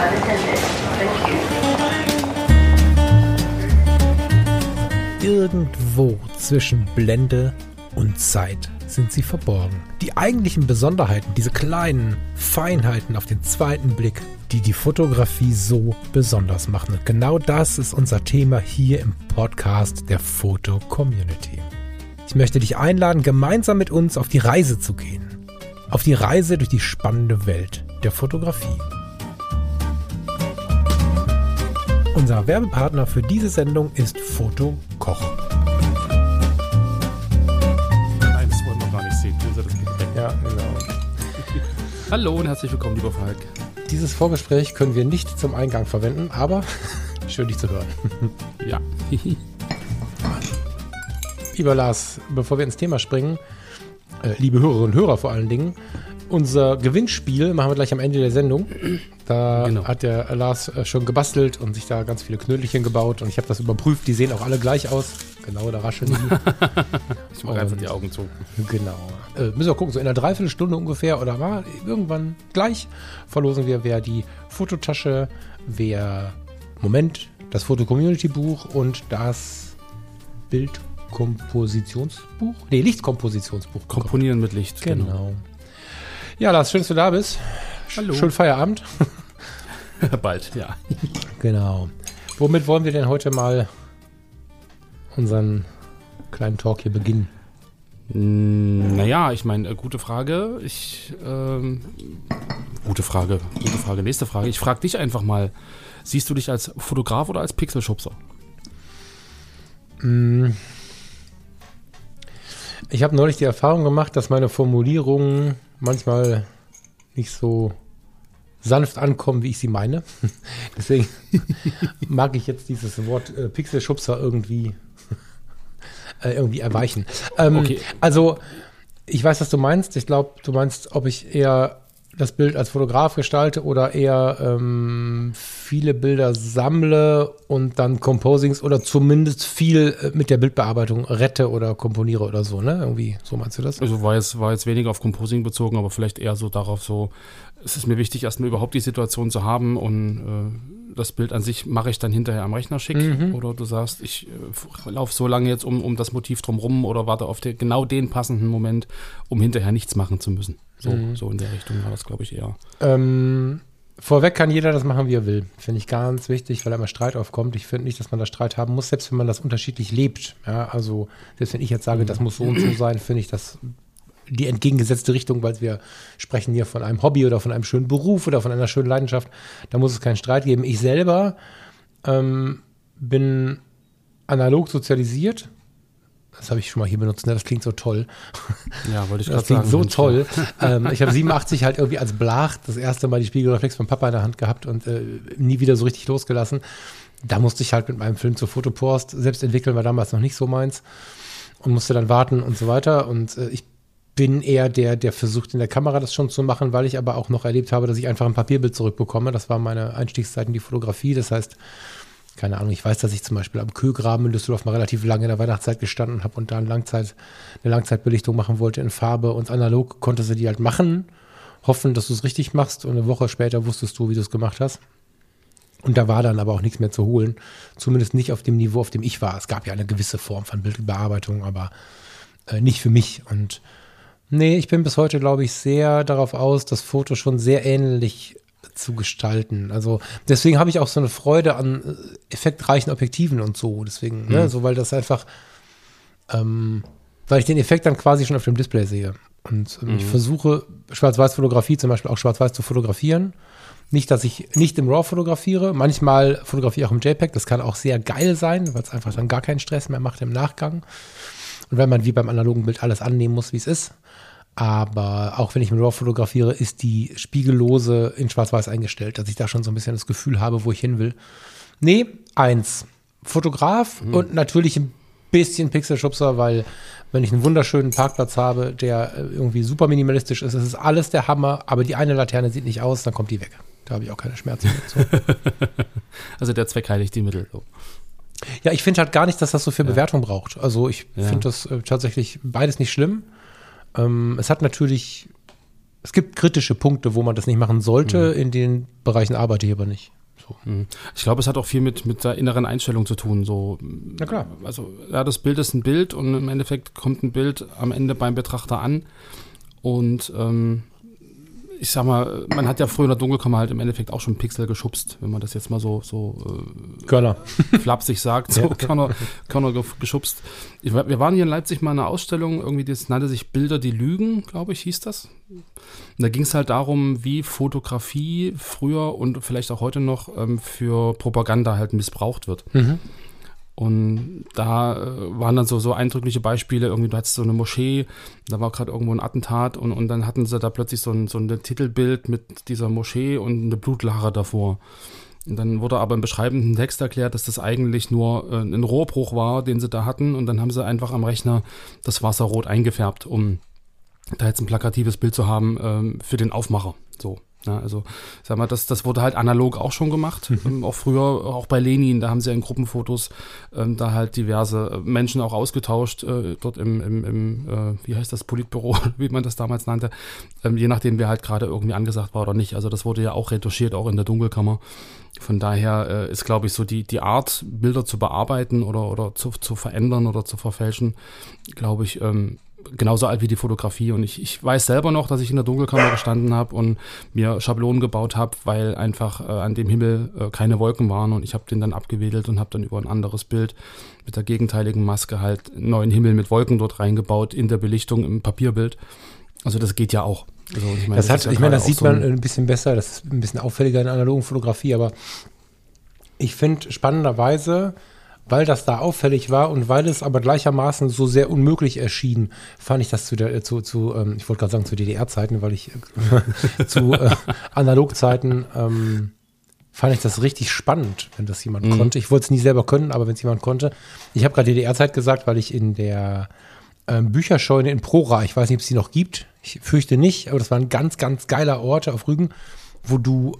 unattended. Thank you. Irgendwo zwischen Blende und Zeit sind sie verborgen. Die eigentlichen Besonderheiten, diese kleinen Feinheiten auf den zweiten Blick, die die Fotografie so besonders machen. Und genau das ist unser Thema hier im Podcast der Foto-Community. Ich möchte dich einladen, gemeinsam mit uns auf die Reise zu gehen. Auf die Reise durch die spannende Welt der Fotografie. Unser Werbepartner für diese Sendung ist Fotokoch. Nein, das wollen wir gar nicht sehen. Ja, genau. Hallo und herzlich willkommen, lieber Falk. Dieses Vorgespräch können wir nicht zum Eingang verwenden, aber schön, dich zu hören. Ja. Lieber Lars, bevor wir ins Thema springen, liebe Hörerinnen und Hörer vor allen Dingen, unser Gewinnspiel machen wir gleich am Ende der Sendung. Da hat der Lars schon gebastelt und sich da ganz viele Knödelchen gebaut und ich habe das überprüft, die sehen auch alle gleich aus. Genau, da rascheln die. Ich mache einfach die Augen zu. Genau. Müssen wir gucken, so in einer Dreiviertelstunde ungefähr oder mal irgendwann gleich verlosen wir, wer die Fototasche, das Foto-Community-Buch und das Bildkompositionsbuch? Nee, Lichtkompositionsbuch. Komponieren mit Licht. Genau. Ja, Lars, schön, dass du da bist. Hallo. Schönen Feierabend. Bald, ja. Genau. Womit wollen wir denn heute mal unseren kleinen Talk hier beginnen? Naja, ich meine, gute Frage. Gute Frage. Nächste Frage. Ich frage dich einfach mal, siehst du dich als Fotograf oder als Pixelschubser? Ich habe neulich die Erfahrung gemacht, dass meine Formulierungen manchmal nicht so sanft ankommen, wie ich sie meine. Deswegen mag ich jetzt dieses Wort Pixelschubser irgendwie erweichen. Okay. Also, ich weiß, was du meinst. Ich glaube, du meinst, ob ich eher das Bild als Fotograf gestalte oder eher viele Bilder sammle und dann Composings oder zumindest viel mit der Bildbearbeitung rette oder komponiere oder so, ne? Irgendwie, so meinst du das? Also war jetzt weniger auf Composing bezogen, aber vielleicht eher so darauf so, es ist mir wichtig, erstmal überhaupt die Situation zu haben und das Bild an sich mache ich dann hinterher am Rechner schick. Oder du sagst, ich laufe so lange jetzt um das Motiv drumherum oder warte auf genau den passenden Moment, um hinterher nichts machen zu müssen. So in der Richtung war das, glaube ich, eher. Vorweg kann jeder das machen, wie er will. Finde ich ganz wichtig, weil da immer Streit aufkommt. Ich finde nicht, dass man da Streit haben muss, selbst wenn man das unterschiedlich lebt. Ja, also selbst wenn ich jetzt sage, das muss so und so sein, finde ich das die entgegengesetzte Richtung, weil wir sprechen hier von einem Hobby oder von einem schönen Beruf oder von einer schönen Leidenschaft. Da muss es keinen Streit geben. Ich selber bin analog sozialisiert. Das habe ich schon mal hier benutzt, ne? Das klingt so toll. Ja, wollte ich gerade Das sagen. klingt so toll. Ich habe 87 halt irgendwie als Blach das erste Mal die Spiegelreflex von Papa in der Hand gehabt und nie wieder so richtig losgelassen. Da musste ich halt mit meinem Film zur Fotopost selbst entwickeln, war damals noch nicht so meins und musste dann warten und so weiter. Und ich bin eher der versucht in der Kamera das schon zu machen, weil ich aber auch noch erlebt habe, dass ich einfach ein Papierbild zurückbekomme. Das war meine Einstiegszeit in die Fotografie. Das heißt, keine Ahnung, ich weiß, dass ich zum Beispiel am Kögraben in Düsseldorf mal relativ lange in der Weihnachtszeit gestanden habe und da eine Langzeitbelichtung machen wollte in Farbe und analog konntest du die halt machen, hoffen, dass du es richtig machst und eine Woche später wusstest du, wie du es gemacht hast. Und da war dann aber auch nichts mehr zu holen, zumindest nicht auf dem Niveau, auf dem ich war. Es gab ja eine gewisse Form von Bildbearbeitung, aber nicht für mich. Und nee, ich bin bis heute, glaube ich, sehr darauf aus, das Foto schon sehr ähnlich zu gestalten. Also deswegen habe ich auch so eine Freude an effektreichen Objektiven und so. Deswegen, ne, so weil das einfach, weil ich den Effekt dann quasi schon auf dem Display sehe. Und ich versuche, Schwarz-Weiß-Fotografie zum Beispiel auch schwarz-weiß zu fotografieren. Nicht, dass ich nicht im RAW fotografiere. Manchmal fotografiere ich auch im JPEG. Das kann auch sehr geil sein, weil es einfach dann gar keinen Stress mehr macht im Nachgang. Und weil man wie beim analogen Bild alles annehmen muss, wie es ist. Aber auch wenn ich mit RAW fotografiere, ist die Spiegellose in Schwarz-Weiß eingestellt, dass ich da schon so ein bisschen das Gefühl habe, wo ich hin will. Nee, Fotograf und natürlich ein bisschen Pixelschubser, weil wenn ich einen wunderschönen Parkplatz habe, der irgendwie super minimalistisch ist, es ist alles der Hammer, aber die eine Laterne sieht nicht aus, dann kommt die weg. Da habe ich auch keine Schmerzen mit. So. Also der Zweck heiligt die Mittel. So. Ja, ich finde halt gar nicht, dass das so viel Bewertung braucht. Also ich finde das tatsächlich beides nicht schlimm. Es hat natürlich Es gibt kritische Punkte, wo man das nicht machen sollte. In den Bereichen arbeite ich aber nicht. So. Ich glaube, es hat auch viel mit der inneren Einstellung zu tun. So, Na klar. Also, ja, das Bild ist ein Bild und im Endeffekt kommt ein Bild am Ende beim Betrachter an. Und ich sag mal, man hat ja früher in der Dunkelkammer halt im Endeffekt auch schon Pixel geschubst, wenn man das jetzt mal so Körner. flapsig sagt, so Körner geschubst. Wir waren hier in Leipzig mal in einer Ausstellung, irgendwie das nannte sich Bilder, die lügen, glaube ich, hieß das. Und da ging es halt darum, wie Fotografie früher und vielleicht auch heute noch für Propaganda halt missbraucht wird. Und da waren dann so eindrückliche Beispiele, irgendwie du hattest so eine Moschee, da war gerade irgendwo ein Attentat und dann hatten sie da plötzlich so ein Titelbild mit dieser Moschee und eine Blutlache davor. Und dann wurde aber im beschreibenden Text erklärt, dass das eigentlich nur ein Rohrbruch war, den sie da hatten, und dann haben sie einfach am Rechner das Wasser rot eingefärbt, um da jetzt ein plakatives Bild zu haben für den Aufmacher. So. Ja, also, sag mal, das wurde halt analog auch schon gemacht. Auch früher, auch bei Lenin, da haben sie in Gruppenfotos da halt diverse Menschen auch ausgetauscht, dort im wie heißt das, Politbüro, wie man das damals nannte, je nachdem, wer halt gerade irgendwie angesagt war oder nicht. Also das wurde ja auch retuschiert, auch in der Dunkelkammer. Von daher ist, glaube ich, so die Art, Bilder zu bearbeiten oder zu verändern oder zu verfälschen, glaube ich, genauso alt wie die Fotografie. Und ich weiß selber noch, dass ich in der Dunkelkammer gestanden habe und mir Schablonen gebaut habe, weil einfach an dem Himmel keine Wolken waren, und ich habe den dann abgewedelt und habe dann über ein anderes Bild mit der gegenteiligen Maske halt einen neuen Himmel mit Wolken dort reingebaut in der Belichtung im Papierbild. Also das geht ja auch. Also ich meine, das sieht man ein bisschen besser, das ist ein bisschen auffälliger in der analogen Fotografie, aber ich finde spannenderweise, weil das da auffällig war und weil es aber gleichermaßen so sehr unmöglich erschien, fand ich das ich wollte gerade sagen zu DDR-Zeiten, weil ich zu Analogzeiten fand ich das richtig spannend, wenn das jemand konnte. Ich wollte es nie selber können, aber wenn es jemand konnte. Ich habe gerade DDR-Zeit gesagt, weil ich in der Bücherscheune in Prora, ich weiß nicht, ob es die noch gibt, ich fürchte nicht, aber das war ein ganz, ganz geiler Ort auf Rügen, wo du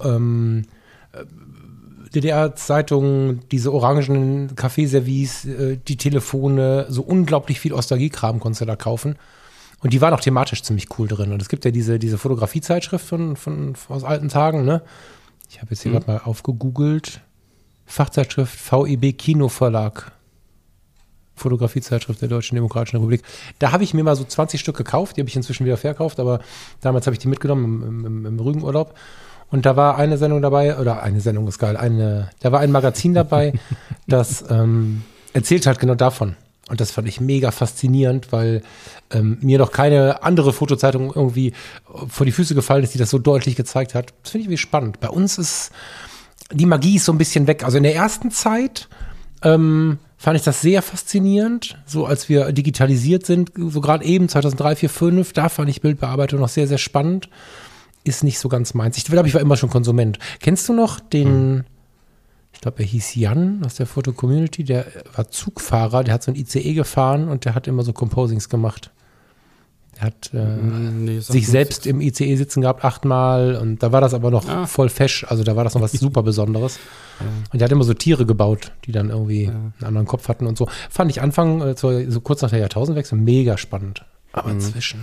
DDR-Zeitungen, diese orangenen Kaffeeservice, die Telefone, so unglaublich viel Ostalgie-Kram konntest du da kaufen. Und die waren auch thematisch ziemlich cool drin. Und es gibt ja diese Fotografie-Zeitschrift aus alten Tagen, ne? Ich habe jetzt hier gerade mal aufgegoogelt. Fachzeitschrift VEB Kinoverlag. Fotografie-Zeitschrift der Deutschen Demokratischen Republik. Da habe ich mir mal so 20 Stück gekauft. Die habe ich inzwischen wieder verkauft, aber damals habe ich die mitgenommen im Rügenurlaub. Und da war eine Sendung dabei, oder eine Sendung ist geil, da war ein Magazin dabei, das erzählt halt genau davon. Und das fand ich mega faszinierend, weil mir noch keine andere Fotozeitung irgendwie vor die Füße gefallen ist, die das so deutlich gezeigt hat. Das finde ich irgendwie spannend. Bei uns ist die Magie ist so ein bisschen weg. Also in der ersten Zeit fand ich das sehr faszinierend, so als wir digitalisiert sind, so gerade eben 2003, 2004, 2005, da fand ich Bildbearbeitung noch sehr, sehr spannend. Ist nicht so ganz meins. Ich glaube, ich war immer schon Konsument. Kennst du noch den, ich glaube, er hieß Jan aus der Foto-Community, der war Zugfahrer, der hat so ein ICE gefahren und der hat immer so Composings gemacht. Der hat sich selbst im ICE sitzen gehabt 8-mal, und da war das aber noch voll fesch, also da war das noch was super Besonderes. Und der hat immer so Tiere gebaut, die dann irgendwie einen anderen Kopf hatten und so. Fand ich Anfang, so kurz nach der Jahrtausendwechsel, mega spannend. Aber inzwischen...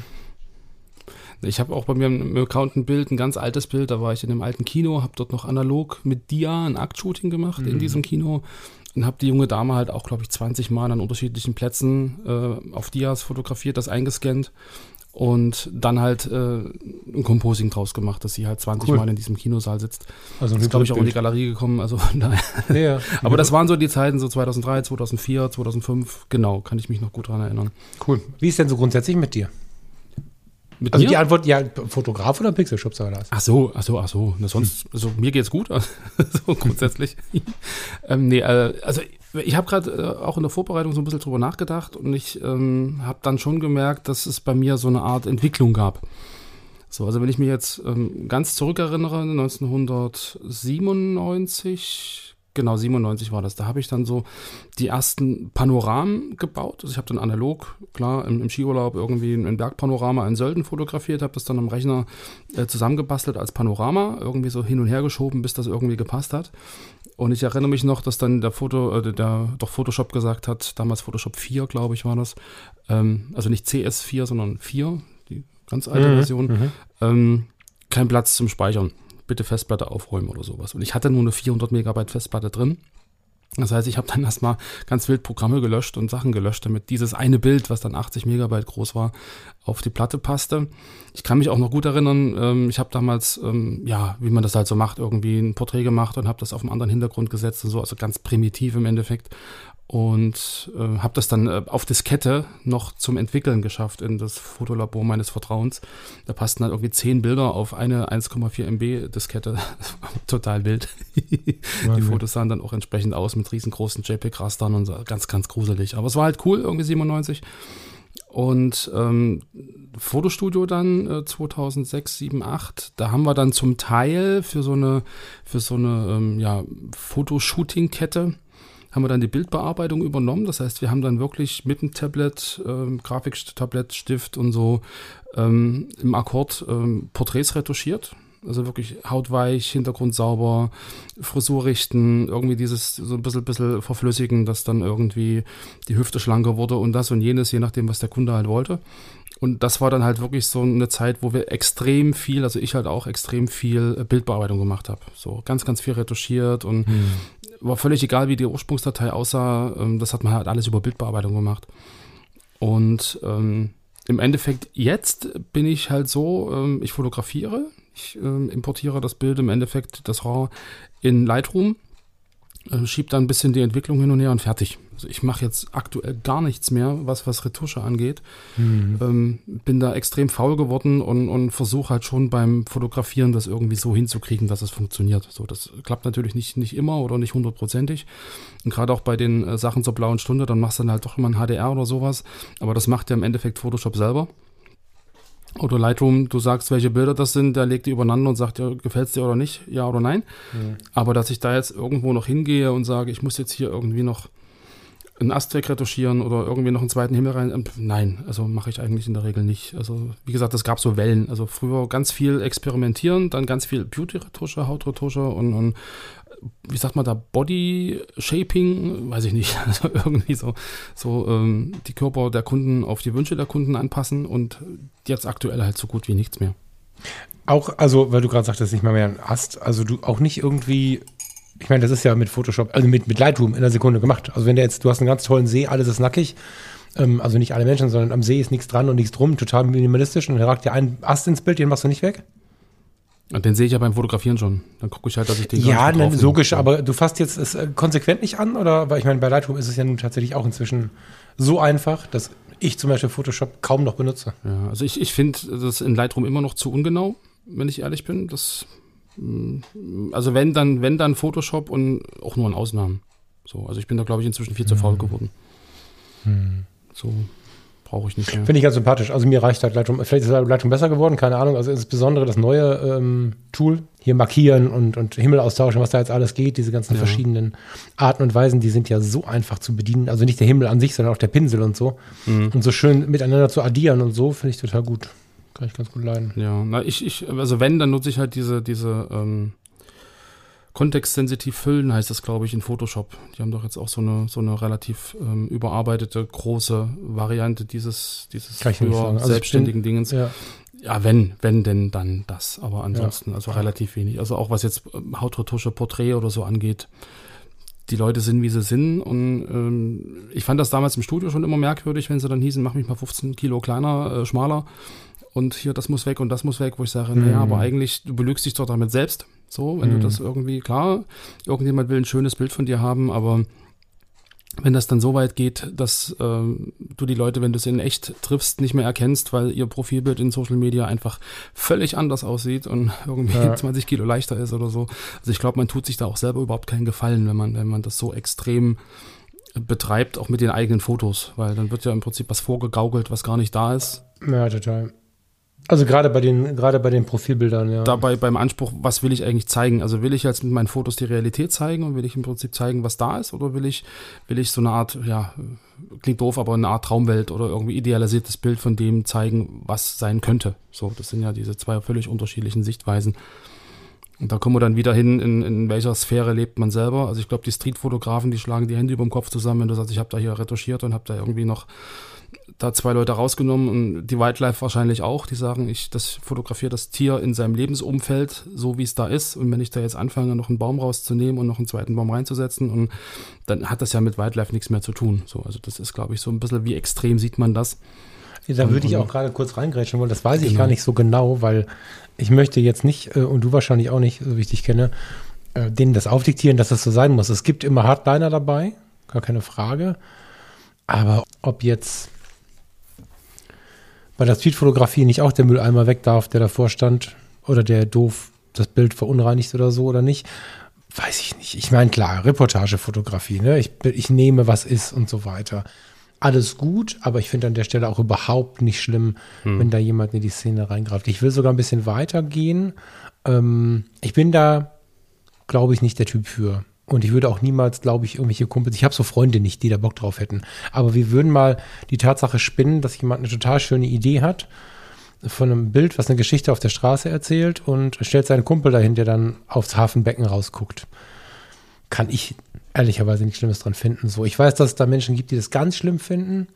Ich habe auch bei mir im Account ein Bild, ein ganz altes Bild, da war ich in einem alten Kino, habe dort noch analog mit Dia ein Aktshooting gemacht in diesem Kino und habe die junge Dame halt auch, glaube ich, 20 Mal an unterschiedlichen Plätzen auf Dias fotografiert, das eingescannt und dann halt ein Composing draus gemacht, dass sie halt 20 Mal in diesem Kinosaal sitzt. Also ist, glaube ich, auch in die Galerie gekommen, also ja. Aber das waren so die Zeiten, so 2003, 2004, 2005, genau, kann ich mich noch gut dran erinnern. Cool. Wie ist denn so grundsätzlich mit dir? Also mir? Die Antwort, ja, Fotograf oder Pixelschubser oder was? Ach so. Na, sonst, also mir geht's gut, so grundsätzlich. Also ich habe gerade auch in der Vorbereitung so ein bisschen drüber nachgedacht und ich habe dann schon gemerkt, dass es bei mir so eine Art Entwicklung gab. So, also wenn ich mir jetzt ganz zurückerinnere, 1997, genau, 97 war das. Da habe ich dann so die ersten Panoramen gebaut. Also ich habe dann analog, klar, im Skiurlaub irgendwie ein Bergpanorama in Sölden fotografiert, habe das dann am Rechner zusammengebastelt als Panorama, irgendwie so hin und her geschoben, bis das irgendwie gepasst hat. Und ich erinnere mich noch, dass dann der Photoshop gesagt hat, damals Photoshop 4, glaube ich, war das. Also nicht CS4, sondern 4. Die ganz alte Version, kein Platz zum Speichern. Bitte Festplatte aufräumen oder sowas. Und ich hatte nur eine 400 Megabyte Festplatte drin. Das heißt, ich habe dann erstmal ganz wild Programme gelöscht und Sachen gelöscht, damit dieses eine Bild, was dann 80 Megabyte groß war, auf die Platte passte. Ich kann mich auch noch gut erinnern, ich habe damals, wie man das halt so macht, irgendwie ein Porträt gemacht und habe das auf einen anderen Hintergrund gesetzt und so, also ganz primitiv im Endeffekt. Und habe das dann auf Diskette noch zum Entwickeln geschafft in das Fotolabor meines Vertrauens. Da passten halt irgendwie 10 Bilder auf eine 1,4 MB Diskette. Total wild. Die Fotos sahen dann auch entsprechend aus mit riesengroßen JPEG-Rastern und so, ganz, ganz gruselig. Aber es war halt cool, irgendwie 97. Und Fotostudio dann 2006, 7, 8, da haben wir dann zum Teil für so eine Fotoshooting-Kette haben wir dann die Bildbearbeitung übernommen. Das heißt, wir haben dann wirklich mit dem Tablet, Grafiktablett, Stift und so im Akkord Porträts retuschiert. Also wirklich hautweich, Hintergrund sauber, Frisur richten, irgendwie dieses so ein bisschen verflüssigen, dass dann irgendwie die Hüfte schlanker wurde und das und jenes, je nachdem, was der Kunde halt wollte. Und das war dann halt wirklich so eine Zeit, wo wir extrem viel, also ich halt auch extrem viel Bildbearbeitung gemacht habe. So ganz, ganz viel retuschiert und war völlig egal, wie die Ursprungsdatei aussah. Das hat man halt alles über Bildbearbeitung gemacht. Und im Endeffekt jetzt bin ich halt so, ich fotografiere, ich importiere das Bild im Endeffekt, das RAW in Lightroom, schiebe dann ein bisschen die Entwicklung hin und her und fertig. Also ich mache jetzt aktuell gar nichts mehr, was Retusche angeht. Bin da extrem faul geworden und versuche halt schon beim Fotografieren das irgendwie so hinzukriegen, dass es funktioniert. So, das klappt natürlich nicht immer oder nicht 100%. Und gerade auch bei den Sachen zur blauen Stunde, dann machst du dann halt doch immer ein HDR oder sowas. Aber das macht ja im Endeffekt Photoshop selber. Oder Lightroom, du sagst, welche Bilder das sind, der legt die übereinander und sagt, ja, gefällt es dir oder nicht, ja oder nein. Aber dass ich da jetzt irgendwo noch hingehe und sage, ich muss jetzt hier irgendwie noch einen Ast wegretuschieren oder irgendwie noch einen zweiten Himmel rein, nein, also mache ich eigentlich in der Regel nicht. Also wie gesagt, es gab so Wellen. Also früher ganz viel experimentieren, dann ganz viel Beauty-Retusche, Hautretusche und wie sagt man da, Body-Shaping, weiß ich nicht, also irgendwie so die Körper der Kunden auf die Wünsche der Kunden anpassen und jetzt aktuell halt so gut wie nichts mehr. Auch, also, weil du gerade sagtest, nicht mal mehr ein Ast, also du auch nicht irgendwie, ich meine, das ist ja mit Photoshop, also mit Lightroom in einer Sekunde gemacht. Also wenn du hast einen ganz tollen See, alles ist nackig, also nicht alle Menschen, sondern am See ist nichts dran und nichts drum, total minimalistisch und dann ragt dir ein Ast ins Bild, den machst du nicht weg. Und den sehe ich ja beim Fotografieren schon. Dann gucke ich halt, dass ich den ja, logisch, aber du fasst jetzt es konsequent nicht an, oder? Weil ich meine, bei Lightroom ist es ja nun tatsächlich auch inzwischen so einfach, dass ich zum Beispiel Photoshop kaum noch benutze. Ja, also ich finde das in Lightroom immer noch zu ungenau, wenn ich ehrlich bin. Also wenn dann Photoshop und auch nur in Ausnahmen. So, also ich bin da, glaube ich, inzwischen viel zu faul geworden. So brauche ich nicht mehr. Finde ich ganz sympathisch. Also mir reicht halt Lightroom. Vielleicht ist Lightroom besser geworden, keine Ahnung. Also insbesondere das neue Tool, hier markieren und Himmel austauschen, was da jetzt alles geht, diese ganzen verschiedenen Arten und Weisen, die sind ja so einfach zu bedienen. Also nicht der Himmel an sich, sondern auch der Pinsel und so. Und so schön miteinander zu addieren und so, finde ich total gut. Kann ich ganz gut leiden. Ja, also wenn, dann nutze ich halt diese kontextsensitiv füllen, heißt das, glaube ich, in Photoshop. Die haben doch jetzt auch so eine relativ überarbeitete, große Variante dieses früher selbstständigen Dingens. Ja, wenn denn, dann das. Aber ansonsten, also relativ wenig. Also auch was jetzt Hautretusche, Porträt oder so angeht, die Leute sind, wie sie sind. Und ich fand das damals im Studio schon immer merkwürdig, wenn sie dann hießen, mach mich mal 15 Kilo kleiner, schmaler. Und hier, das muss weg und das muss weg, wo ich sage, naja, aber eigentlich, du belügst dich doch damit selbst. So, wenn du das irgendwie, klar, irgendjemand will ein schönes Bild von dir haben, aber wenn das dann so weit geht, dass du die Leute, wenn du sie in echt triffst, nicht mehr erkennst, weil ihr Profilbild in Social Media einfach völlig anders aussieht und irgendwie 20 Kilo leichter ist oder so. Also ich glaube, man tut sich da auch selber überhaupt keinen Gefallen, wenn man das so extrem betreibt, auch mit den eigenen Fotos, weil dann wird ja im Prinzip was vorgegaukelt, was gar nicht da ist. Ja, total. Also gerade bei den Profilbildern, ja. Dabei beim Anspruch, was will ich eigentlich zeigen? Also will ich jetzt mit meinen Fotos die Realität zeigen und will ich im Prinzip zeigen, was da ist? Oder will ich so eine Art, ja, klingt doof, aber eine Art Traumwelt oder irgendwie idealisiertes Bild von dem zeigen, was sein könnte? So, das sind ja diese zwei völlig unterschiedlichen Sichtweisen. Und da kommen wir dann wieder hin, in welcher Sphäre lebt man selber. Also ich glaube, die Streetfotografen, die schlagen die Hände über dem Kopf zusammen, wenn du sagst, ich habe da hier retuschiert und habe da irgendwie noch da 2 Leute rausgenommen und die Wildlife wahrscheinlich auch, die sagen, ich fotografiere das Tier in seinem Lebensumfeld, so wie es da ist, und wenn ich da jetzt anfange, noch einen Baum rauszunehmen und noch einen zweiten Baum reinzusetzen, und dann hat das ja mit Wildlife nichts mehr zu tun. So, also das ist, glaube ich, so ein bisschen, wie extrem sieht man das. Ja, da würde ich auch gerade kurz reingrätschen wollen, das weiß ich gar nicht so genau, weil ich möchte jetzt nicht, und du wahrscheinlich auch nicht, so wie ich dich kenne, denen das aufdiktieren, dass das so sein muss. Es gibt immer Hardliner dabei, gar keine Frage, aber ob jetzt bei der Streetfotografie nicht auch der Mülleimer weg darf, der davor stand, oder der doof das Bild verunreinigt oder so oder nicht, weiß ich nicht. Ich meine, klar, Reportagefotografie, ne? Ich nehme, was ist und so weiter. Alles gut, aber ich finde an der Stelle auch überhaupt nicht schlimm, wenn da jemand in die Szene reingreift. Ich will sogar ein bisschen weitergehen. Ich bin da, glaube ich, nicht der Typ für. Und ich würde auch niemals, glaube ich, irgendwelche Kumpels, ich habe so Freunde nicht, die da Bock drauf hätten. Aber wir würden mal die Tatsache spinnen, dass jemand eine total schöne Idee hat von einem Bild, was eine Geschichte auf der Straße erzählt, und stellt seinen Kumpel dahin, der dann aufs Hafenbecken rausguckt. Kann ich ehrlicherweise nichts Schlimmes dran finden. So, ich weiß, dass es da Menschen gibt, die das ganz schlimm finden.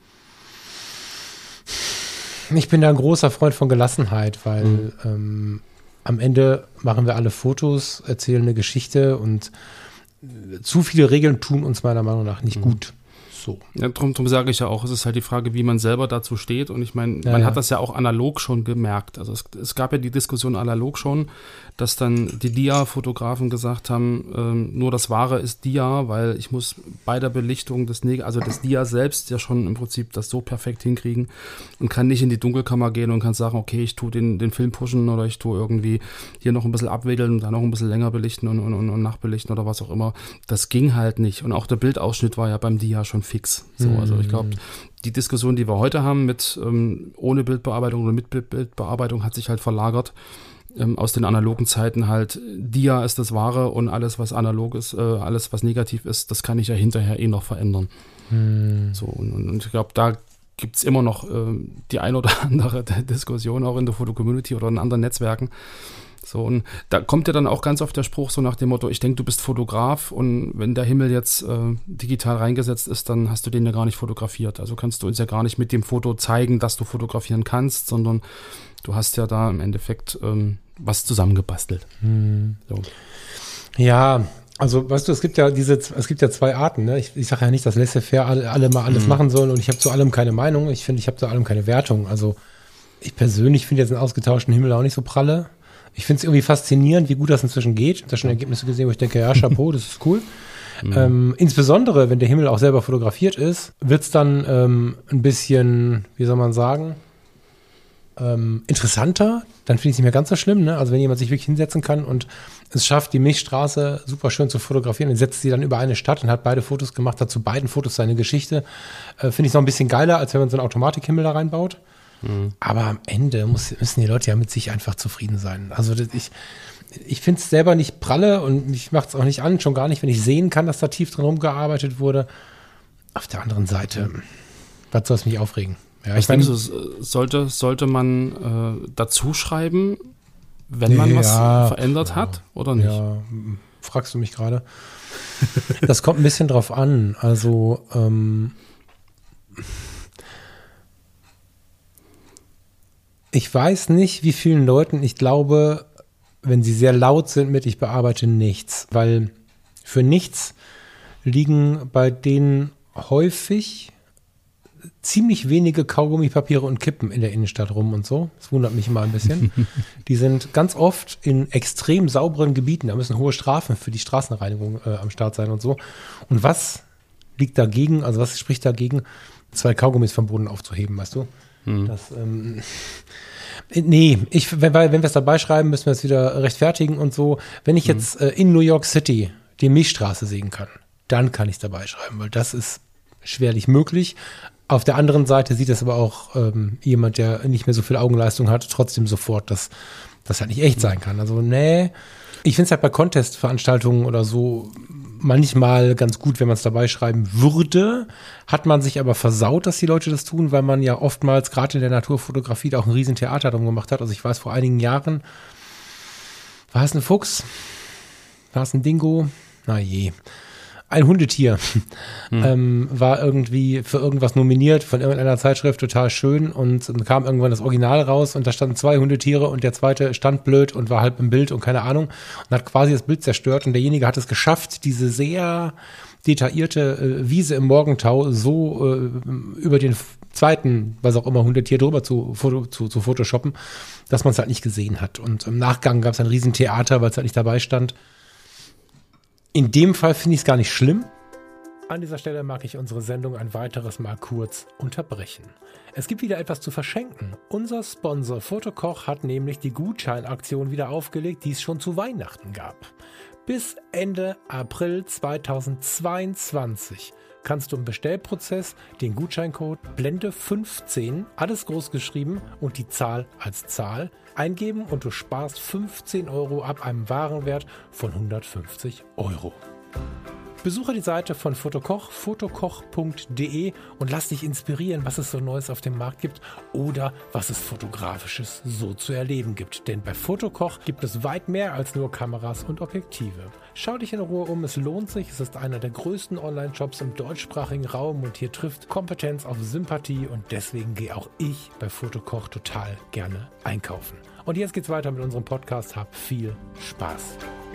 Ich bin da ein großer Freund von Gelassenheit, weil am Ende machen wir alle Fotos, erzählen eine Geschichte, und zu viele Regeln tun uns meiner Meinung nach nicht gut. So. Ja, drum sage ich ja auch, es ist halt die Frage, wie man selber dazu steht. Und ich meine, man hat das ja auch analog schon gemerkt. Also es gab ja die Diskussion analog schon, dass dann die Dia-Fotografen gesagt haben, nur das Wahre ist Dia, weil ich muss bei der Belichtung des Dia selbst ja schon im Prinzip das so perfekt hinkriegen und kann nicht in die Dunkelkammer gehen und kann sagen, okay, ich tue den Film pushen oder ich tue irgendwie hier noch ein bisschen abwickeln und dann noch ein bisschen länger belichten und nachbelichten oder was auch immer. Das ging halt nicht. Und auch der Bildausschnitt war ja beim Dia schon fix. So, also ich glaube, die Diskussion, die wir heute haben mit ohne Bildbearbeitung oder mit Bildbearbeitung, hat sich halt verlagert aus den analogen Zeiten halt. Dia ist das Wahre und alles, was analog ist, alles, was negativ ist, das kann ich ja hinterher noch verändern. So, und ich glaube, da gibt es immer noch die ein oder andere Diskussion auch in der Foto-Community oder in anderen Netzwerken. So, und da kommt ja dann auch ganz oft der Spruch so nach dem Motto, ich denke, du bist Fotograf, und wenn der Himmel jetzt digital reingesetzt ist, dann hast du den ja gar nicht fotografiert. Also kannst du uns ja gar nicht mit dem Foto zeigen, dass du fotografieren kannst, sondern du hast ja da im Endeffekt was zusammengebastelt. So. Ja, also weißt du, es gibt ja 2 Arten. Ne? Ich sage ja nicht, dass laissez-faire alle mal alles machen sollen, und ich habe zu allem keine Meinung. Ich finde, ich habe zu allem keine Wertung. Also ich persönlich finde jetzt einen ausgetauschten Himmel auch nicht so pralle. Ich finde es irgendwie faszinierend, wie gut das inzwischen geht. Ich habe da schon Ergebnisse gesehen, wo ich denke, ja, Chapeau, das ist cool. Insbesondere, wenn der Himmel auch selber fotografiert ist, wird es dann ein bisschen, wie soll man sagen, interessanter. Dann finde ich es nicht mehr ganz so schlimm. Ne? Also wenn jemand sich wirklich hinsetzen kann und es schafft, die Milchstraße super schön zu fotografieren und setzt sie dann über eine Stadt und hat beide Fotos gemacht, hat zu beiden Fotos seine Geschichte, finde ich es noch ein bisschen geiler, als wenn man so einen Automatikhimmel da reinbaut. Aber am Ende müssen die Leute ja mit sich einfach zufrieden sein. Also ich finde es selber nicht pralle, und mich macht es auch nicht an, schon gar nicht, wenn ich sehen kann, dass da tief drin rumgearbeitet wurde. Auf der anderen Seite, was soll es mich aufregen? Ja, ich denke, sollte man dazu schreiben, wenn man was verändert hat oder nicht? Ja, fragst du mich gerade? Das kommt ein bisschen drauf an. Also ich weiß nicht, wie vielen Leuten, ich glaube, wenn sie sehr laut sind mit, ich bearbeite nichts, weil für nichts liegen bei denen häufig ziemlich wenige Kaugummipapiere und Kippen in der Innenstadt rum und so. Das wundert mich immer ein bisschen. Die sind ganz oft in extrem sauberen Gebieten, da müssen hohe Strafen für die Straßenreinigung am Start sein und so. Und was liegt dagegen, also was spricht dagegen, 2 Kaugummis vom Boden aufzuheben, weißt du? Das, wenn wir es dabei schreiben, müssen wir es wieder rechtfertigen und so. Wenn ich jetzt in New York City die Milchstraße sehen kann, dann kann ich es dabei schreiben, weil das ist schwerlich möglich. Auf der anderen Seite sieht es aber auch jemand, der nicht mehr so viel Augenleistung hat, trotzdem sofort, dass das halt nicht echt sein kann. Also ich finde es halt bei Contest-Veranstaltungen oder so manchmal ganz gut, wenn man es dabei schreiben würde, hat man sich aber versaut, dass die Leute das tun, weil man ja oftmals gerade in der Naturfotografie da auch ein Riesentheater drum gemacht hat. Also ich weiß, vor einigen Jahren war es ein Fuchs, war es ein Dingo, na je. ein Hundetier war irgendwie für irgendwas nominiert von irgendeiner Zeitschrift, total schön, und dann kam irgendwann das Original raus und da standen 2 Hundetiere und der zweite stand blöd und war halb im Bild und keine Ahnung und hat quasi das Bild zerstört und derjenige hat es geschafft, diese sehr detaillierte Wiese im Morgentau so über den zweiten, was auch immer, Hundetier drüber zu photoshoppen, dass man es halt nicht gesehen hat. Und im Nachgang gab es ein Riesentheater, weil es halt nicht dabei stand. In dem Fall finde ich es gar nicht schlimm. An dieser Stelle mag ich unsere Sendung ein weiteres Mal kurz unterbrechen. Es gibt wieder etwas zu verschenken. Unser Sponsor Fotokoch hat nämlich die Gutscheinaktion wieder aufgelegt, die es schon zu Weihnachten gab. Bis Ende April 2022 kannst du im Bestellprozess den Gutscheincode Blende15, alles groß geschrieben und die Zahl als Zahl, eingeben und du sparst 15 € ab einem Warenwert von 150 €. Besuche die Seite von Fotokoch, fotokoch.de und lass dich inspirieren, was es so Neues auf dem Markt gibt oder was es Fotografisches so zu erleben gibt. Denn bei Fotokoch gibt es weit mehr als nur Kameras und Objektive. Schau dich in Ruhe um, es lohnt sich. Es ist einer der größten Online-Shops im deutschsprachigen Raum und hier trifft Kompetenz auf Sympathie und deswegen gehe auch ich bei Fotokoch total gerne einkaufen. Und jetzt geht's weiter mit unserem Podcast. Hab viel Spaß.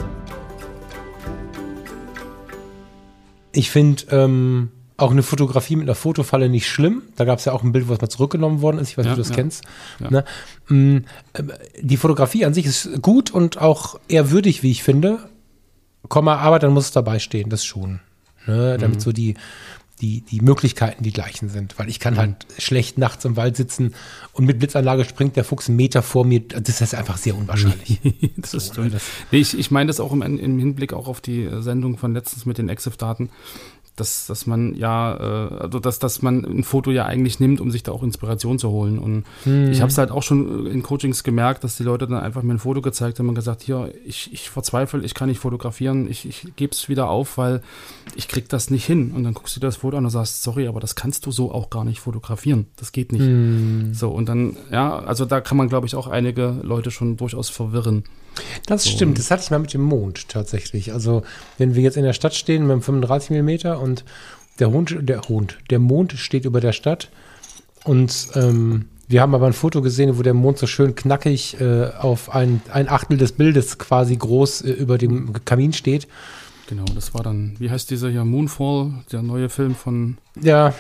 Ich finde auch eine Fotografie mit einer Fotofalle nicht schlimm. Da gab es ja auch ein Bild, was mal zurückgenommen worden ist. Ich weiß nicht, ob du das kennst. Ja. Ne? Die Fotografie an sich ist gut und auch eher würdig, wie ich finde. Aber dann muss es dabei stehen, das schon. Ne? Damit so die Möglichkeiten die gleichen sind. Weil ich kann halt schlecht nachts im Wald sitzen und mit Blitzanlage springt der Fuchs 1 Meter vor mir. Das ist einfach sehr unwahrscheinlich. Das ist stimmt. Nee, ich meine das auch im Hinblick auch auf die Sendung von letztens mit den EXIF-Daten, dass man dass man ein Foto ja eigentlich nimmt, um sich da auch Inspiration zu holen. Und ich habe es halt auch schon in Coachings gemerkt, dass die Leute dann einfach mir ein Foto gezeigt haben und gesagt, hier, ich verzweifle, ich kann nicht fotografieren, ich gebe es wieder auf, weil ich krieg das nicht hin. Und dann guckst du dir das Foto an und sagst, sorry, aber das kannst du so auch gar nicht fotografieren. Das geht nicht. So, und dann, also da kann man, glaube ich, auch einige Leute schon durchaus verwirren. Das stimmt, das hatte ich mal mit dem Mond tatsächlich. Also wenn wir jetzt in der Stadt stehen mit einem 35 mm und der Mond steht über der Stadt und wir haben aber ein Foto gesehen, wo der Mond so schön knackig auf ein Achtel des Bildes quasi groß über dem Kamin steht. Genau, das war dann, wie heißt dieser hier, Moonfall, der neue Film von... Ja,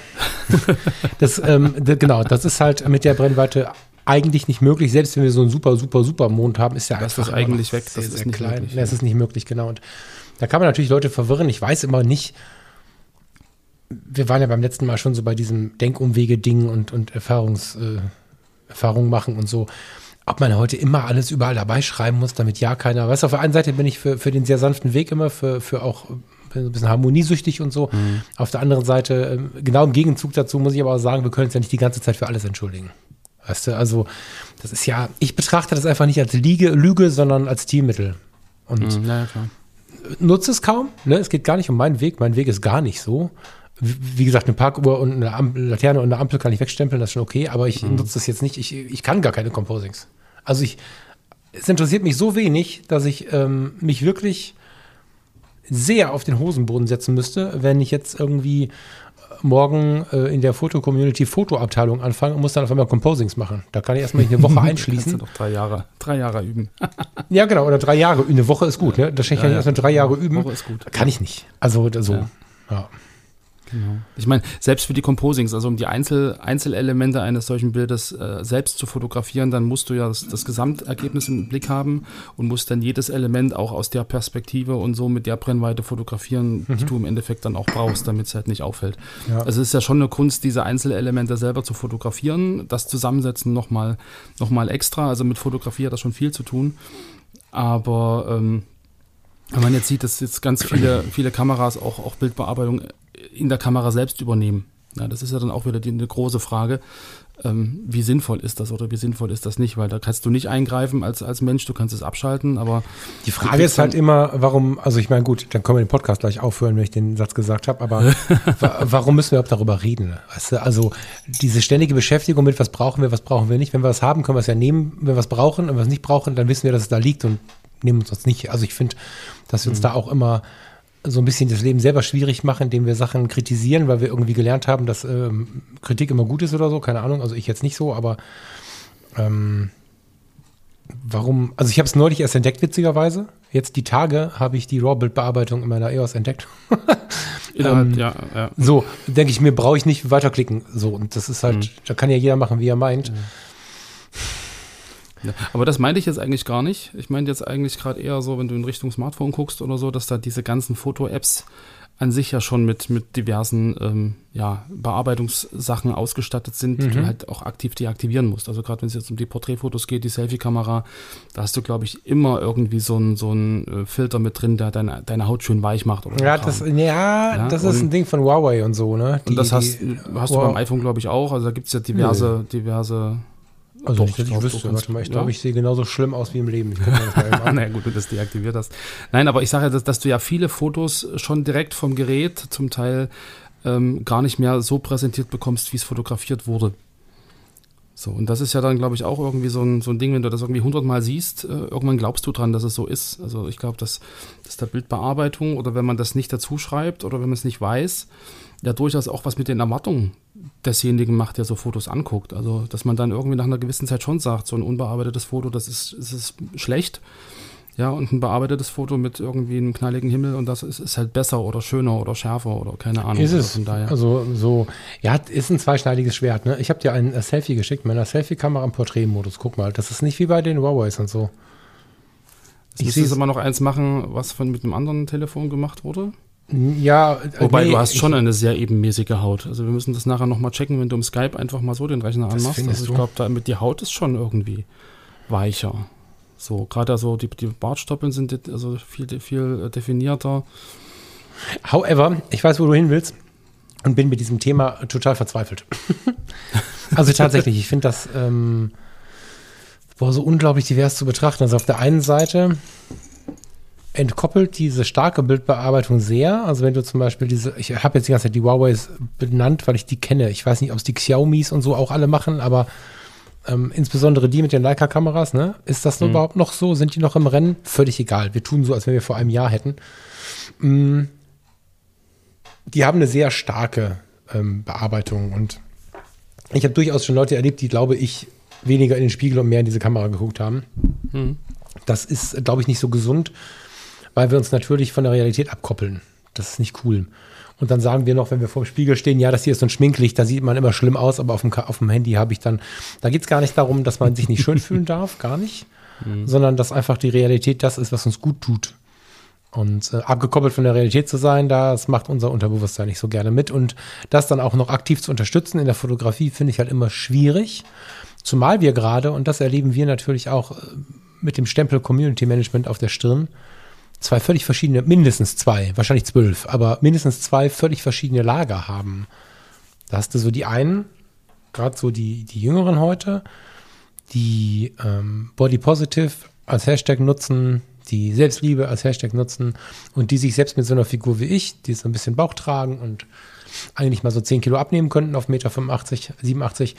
genau, das ist halt mit der Brennweite eigentlich nicht möglich, selbst wenn wir so einen super Mond haben, ist ja das einfach ist eigentlich weg, sehr, das ist sehr nicht klein. möglich. Das ist nicht möglich, genau. Und da kann man natürlich Leute verwirren. Ich weiß immer nicht, wir waren ja beim letzten Mal schon so bei diesem Denkumwege-Ding und Erfahrungen machen und so, ob man heute immer alles überall dabei schreiben muss, damit ja keiner, weißt du, auf der einen Seite bin ich für den sehr sanften Weg immer, für auch ein bisschen harmoniesüchtig und so. Auf der anderen Seite, genau im Gegenzug dazu muss ich aber auch sagen, wir können uns ja nicht die ganze Zeit für alles entschuldigen. Weißt du, also das ist ja, ich betrachte das einfach nicht als Lüge, sondern als Stilmittel. Und ja, klar. Nutze es kaum, ne? Es geht gar nicht um meinen Weg ist gar nicht so. Wie gesagt, eine Parkuhr und eine Laterne und eine Ampel kann ich wegstempeln, das ist schon okay, aber ich nutze das jetzt nicht, ich kann gar keine Composings. Also es interessiert mich so wenig, dass ich mich wirklich sehr auf den Hosenboden setzen müsste, wenn ich jetzt irgendwie morgen in der Foto-Community-Fotoabteilung anfangen und muss dann auf einmal Composings machen. Da kann ich erstmal eine Woche einschließen. Kannst du doch 3 Jahre üben. Ja, genau, oder 3 Jahre. Eine Woche ist gut, ne? Da kann ich erstmal 3 Jahre üben. Woche ist gut. Kann ich nicht. Also so, ja. Genau. Ich meine, selbst für die Composings, also um die Einzelelemente eines solchen Bildes selbst zu fotografieren, dann musst du ja das Gesamtergebnis im Blick haben und musst dann jedes Element auch aus der Perspektive und so mit der Brennweite fotografieren, die du im Endeffekt dann auch brauchst, damit es halt nicht auffällt. Ja. Also es ist ja schon eine Kunst, diese Einzelelemente selber zu fotografieren, das Zusammensetzen nochmal extra, also mit Fotografie hat das schon viel zu tun, aber wenn man jetzt sieht, dass jetzt ganz viele Kameras auch Bildbearbeitung in der Kamera selbst übernehmen. Ja, das ist ja dann auch wieder eine große Frage, wie sinnvoll ist das oder wie sinnvoll ist das nicht, weil da kannst du nicht eingreifen als Mensch, du kannst es abschalten, aber... Die Frage ist halt immer, warum, also ich meine, gut, dann können wir den Podcast gleich aufhören, wenn ich den Satz gesagt habe, aber warum müssen wir überhaupt darüber reden? Weißt du? Also diese ständige Beschäftigung mit, was brauchen wir nicht, wenn wir was haben, können wir es ja nehmen, wenn wir was brauchen und was nicht brauchen, dann wissen wir, dass es da liegt und nehmen uns das nicht. Also ich finde, dass wir uns da auch immer so ein bisschen das Leben selber schwierig machen, indem wir Sachen kritisieren, weil wir irgendwie gelernt haben, dass Kritik immer gut ist oder so, keine Ahnung, also ich jetzt nicht so, aber warum, also ich habe es neulich erst entdeckt, witzigerweise. Jetzt die Tage habe ich die RAW-Bildbearbeitung in meiner EOS entdeckt. Ja. So, denke ich mir, brauche ich nicht weiterklicken. So, und das ist halt, da kann ja jeder machen, wie er meint. Ja, aber das meinte ich jetzt eigentlich gar nicht. Ich meinte jetzt eigentlich gerade eher so, wenn du in Richtung Smartphone guckst oder so, dass da diese ganzen Foto-Apps an sich ja schon mit diversen Bearbeitungssachen ausgestattet sind, die du halt auch aktiv deaktivieren musst. Also gerade wenn es jetzt um die Porträtfotos geht, die Selfie-Kamera, da hast du, glaube ich, immer irgendwie so ein Filter mit drin, der deine Haut schön weich macht. Oder Ja, das ist ein Ding von Huawei und so, ne? Und das hast du beim iPhone, glaube ich, auch. Also da gibt es ja diverse Also nicht, dass ich wüsste. Warte mal, ich glaube, ich sehe genauso schlimm aus wie im Leben. Ich gucke mir das mal eben an. Naja, gut, du das deaktiviert hast. Nein, aber ich sage ja, dass du ja viele Fotos schon direkt vom Gerät zum Teil gar nicht mehr so präsentiert bekommst, wie es fotografiert wurde. So, und das ist ja dann, glaube ich, auch irgendwie so ein Ding, wenn du das irgendwie 100-mal siehst, irgendwann glaubst du dran, dass es so ist. Also ich glaube, dass der Bildbearbeitung oder wenn man das nicht dazu schreibt oder wenn man es nicht weiß, ja durchaus auch was mit den Erwartungen desjenigen macht, der so Fotos anguckt. Also, dass man dann irgendwie nach einer gewissen Zeit schon sagt, so ein unbearbeitetes Foto, das ist schlecht. Ja, und ein bearbeitetes Foto mit irgendwie einem knalligen Himmel und das ist halt besser oder schöner oder schärfer oder keine Ahnung. Ist es. Also so, ja, ist ein zweischneidiges Schwert, ne? Ich habe dir ein Selfie geschickt, mit einer Selfie-Kamera im Porträtmodus. Guck mal, das ist nicht wie bei den Huawei's und so. Ich sehe jetzt mal noch eins machen, was mit einem anderen Telefon gemacht wurde. Ja, wobei du hast schon eine sehr ebenmäßige Haut. Also wir müssen das nachher nochmal checken, wenn du im Skype einfach mal so den Rechner anmachst. Also ich glaube, die Haut ist schon irgendwie weicher. So, gerade also die Bartstoppeln sind also viel definierter. However, ich weiß, wo du hin willst und bin mit diesem Thema total verzweifelt. Also tatsächlich, ich finde das so unglaublich divers zu betrachten. Also auf der einen Seite entkoppelt diese starke Bildbearbeitung sehr. Also wenn du zum Beispiel ich habe jetzt die ganze Zeit die Huawei's benannt, weil ich die kenne. Ich weiß nicht, ob es die Xiaomi's und so auch alle machen, aber insbesondere die mit den Leica-Kameras, ne? Ist das überhaupt noch so? Sind die noch im Rennen? Völlig egal. Wir tun so, als wenn wir vor einem Jahr hätten. Die haben eine sehr starke Bearbeitung und ich habe durchaus schon Leute erlebt, die, glaube ich, weniger in den Spiegel und mehr in diese Kamera geguckt haben. Das ist, glaube ich, nicht so gesund, weil wir uns natürlich von der Realität abkoppeln. Das ist nicht cool. Und dann sagen wir noch, wenn wir vor dem Spiegel stehen, ja, das hier ist so ein Schminklicht, da sieht man immer schlimm aus, aber auf dem Handy habe ich dann, da geht es gar nicht darum, dass man sich nicht schön fühlen darf, gar nicht, sondern dass einfach die Realität das ist, was uns gut tut. Und abgekoppelt von der Realität zu sein, das macht unser Unterbewusstsein nicht so gerne mit. Und das dann auch noch aktiv zu unterstützen in der Fotografie, finde ich halt immer schwierig. Zumal wir gerade, und das erleben wir natürlich auch mit dem Stempel Community Management auf der Stirn, mindestens zwei, wahrscheinlich 12, aber mindestens 2 völlig verschiedene Lager haben. Da hast du so die einen, gerade so die Jüngeren heute, die Body Positive als Hashtag nutzen, die Selbstliebe als Hashtag nutzen und die sich selbst mit so einer Figur wie ich, die so ein bisschen Bauch tragen und eigentlich mal so 10 Kilo abnehmen könnten auf 1,85 Meter, 87,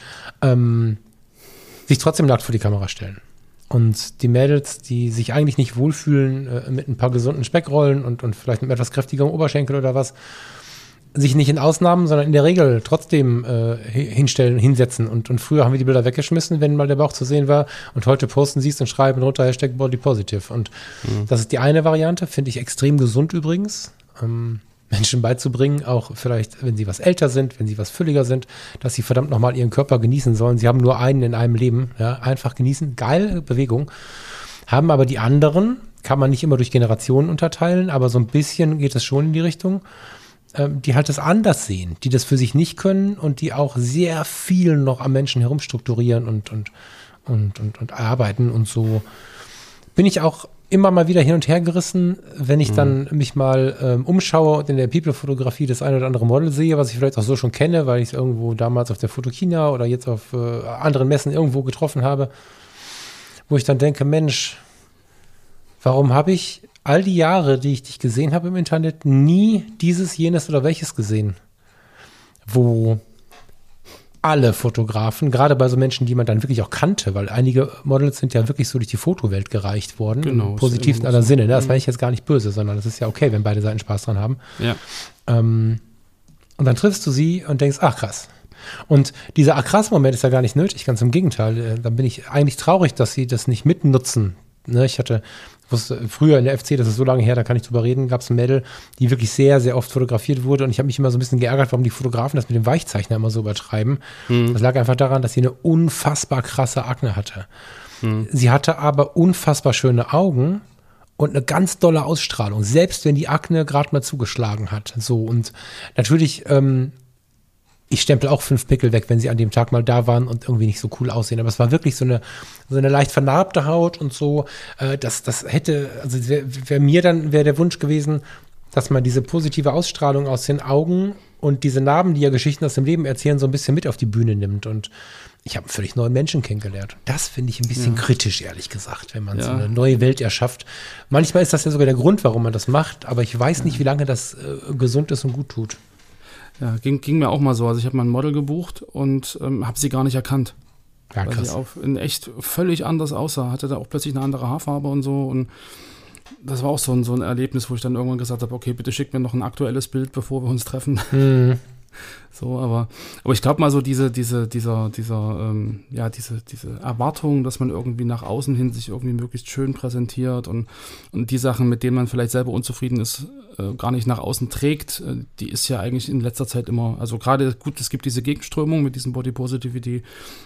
sich trotzdem nackt vor die Kamera stellen. Und die Mädels, die sich eigentlich nicht wohlfühlen mit ein paar gesunden Speckrollen und vielleicht mit etwas kräftigerem Oberschenkel oder was, sich nicht in Ausnahmen, sondern in der Regel trotzdem hinsetzen. Und früher haben wir die Bilder weggeschmissen, wenn mal der Bauch zu sehen war. Und heute posten sie es und schreiben drunter Hashtag Body Positive. Und das ist die eine Variante, finde ich extrem gesund übrigens. Menschen beizubringen, auch vielleicht, wenn sie was älter sind, wenn sie was fülliger sind, dass sie verdammt nochmal ihren Körper genießen sollen. Sie haben nur einen in einem Leben, ja, einfach genießen, geile Bewegung. Haben aber die anderen, kann man nicht immer durch Generationen unterteilen, aber so ein bisschen geht es schon in die Richtung, die halt das anders sehen, die das für sich nicht können und die auch sehr viel noch am Menschen herumstrukturieren und arbeiten und so. Bin ich auch immer mal wieder hin und her gerissen, wenn ich dann mich mal umschaue und in der People-Fotografie das eine oder andere Model sehe, was ich vielleicht auch so schon kenne, weil ich es irgendwo damals auf der Fotokina oder jetzt auf anderen Messen irgendwo getroffen habe, wo ich dann denke, Mensch, warum habe ich all die Jahre, die ich dich gesehen habe im Internet, nie dieses, jenes oder welches gesehen? Wo alle Fotografen, gerade bei so Menschen, die man dann wirklich auch kannte, weil einige Models sind ja wirklich so durch die Fotowelt gereicht worden, Genau, im positivsten aller Sinne. Ne? Das meine ich jetzt gar nicht böse, sondern das ist ja okay, wenn beide Seiten Spaß dran haben. Ja. Und dann triffst du sie und denkst, ach krass. Und dieser ach krass Moment ist ja gar nicht nötig, ganz im Gegenteil. Dann bin ich eigentlich traurig, dass sie das nicht mitnutzen. Ne? Ich wusste früher in der FC, das ist so lange her, da kann ich drüber reden, gab es ein Mädel, die wirklich sehr, sehr oft fotografiert wurde und ich habe mich immer so ein bisschen geärgert, warum die Fotografen das mit dem Weichzeichner immer so übertreiben. Das lag einfach daran, dass sie eine unfassbar krasse Akne hatte. Sie hatte aber unfassbar schöne Augen und eine ganz dolle Ausstrahlung, selbst wenn die Akne gerade mal zugeschlagen hat. So, und natürlich, ich stempel auch 5 Pickel weg, wenn sie an dem Tag mal da waren und irgendwie nicht so cool aussehen. Aber es war wirklich so eine leicht vernarbte Haut und so. Das hätte, also wäre der Wunsch gewesen, dass man diese positive Ausstrahlung aus den Augen und diese Narben, die ja Geschichten aus dem Leben erzählen, so ein bisschen mit auf die Bühne nimmt. Und ich habe einen völlig neuen Menschen kennengelernt. Das finde ich ein bisschen kritisch, ehrlich gesagt, wenn man so eine neue Welt erschafft. Manchmal ist das ja sogar der Grund, warum man das macht. Aber ich weiß nicht, wie lange das gesund ist und gut tut. Ja, ging mir auch mal so. Also ich habe mal ein Model gebucht und habe sie gar nicht erkannt. Ja, weil krass. sie in echt völlig anders aussah. Hatte da auch plötzlich eine andere Haarfarbe und so. Und das war auch so ein Erlebnis, wo ich dann irgendwann gesagt habe, okay, bitte schick mir noch ein aktuelles Bild, bevor wir uns treffen. So, aber ich glaube mal so diese Erwartung, dass man irgendwie nach außen hin sich irgendwie möglichst schön präsentiert und die Sachen, mit denen man vielleicht selber unzufrieden ist, gar nicht nach außen trägt, die ist ja eigentlich in letzter Zeit immer, also gerade gut, es gibt diese Gegenströmung mit diesem Body Positive,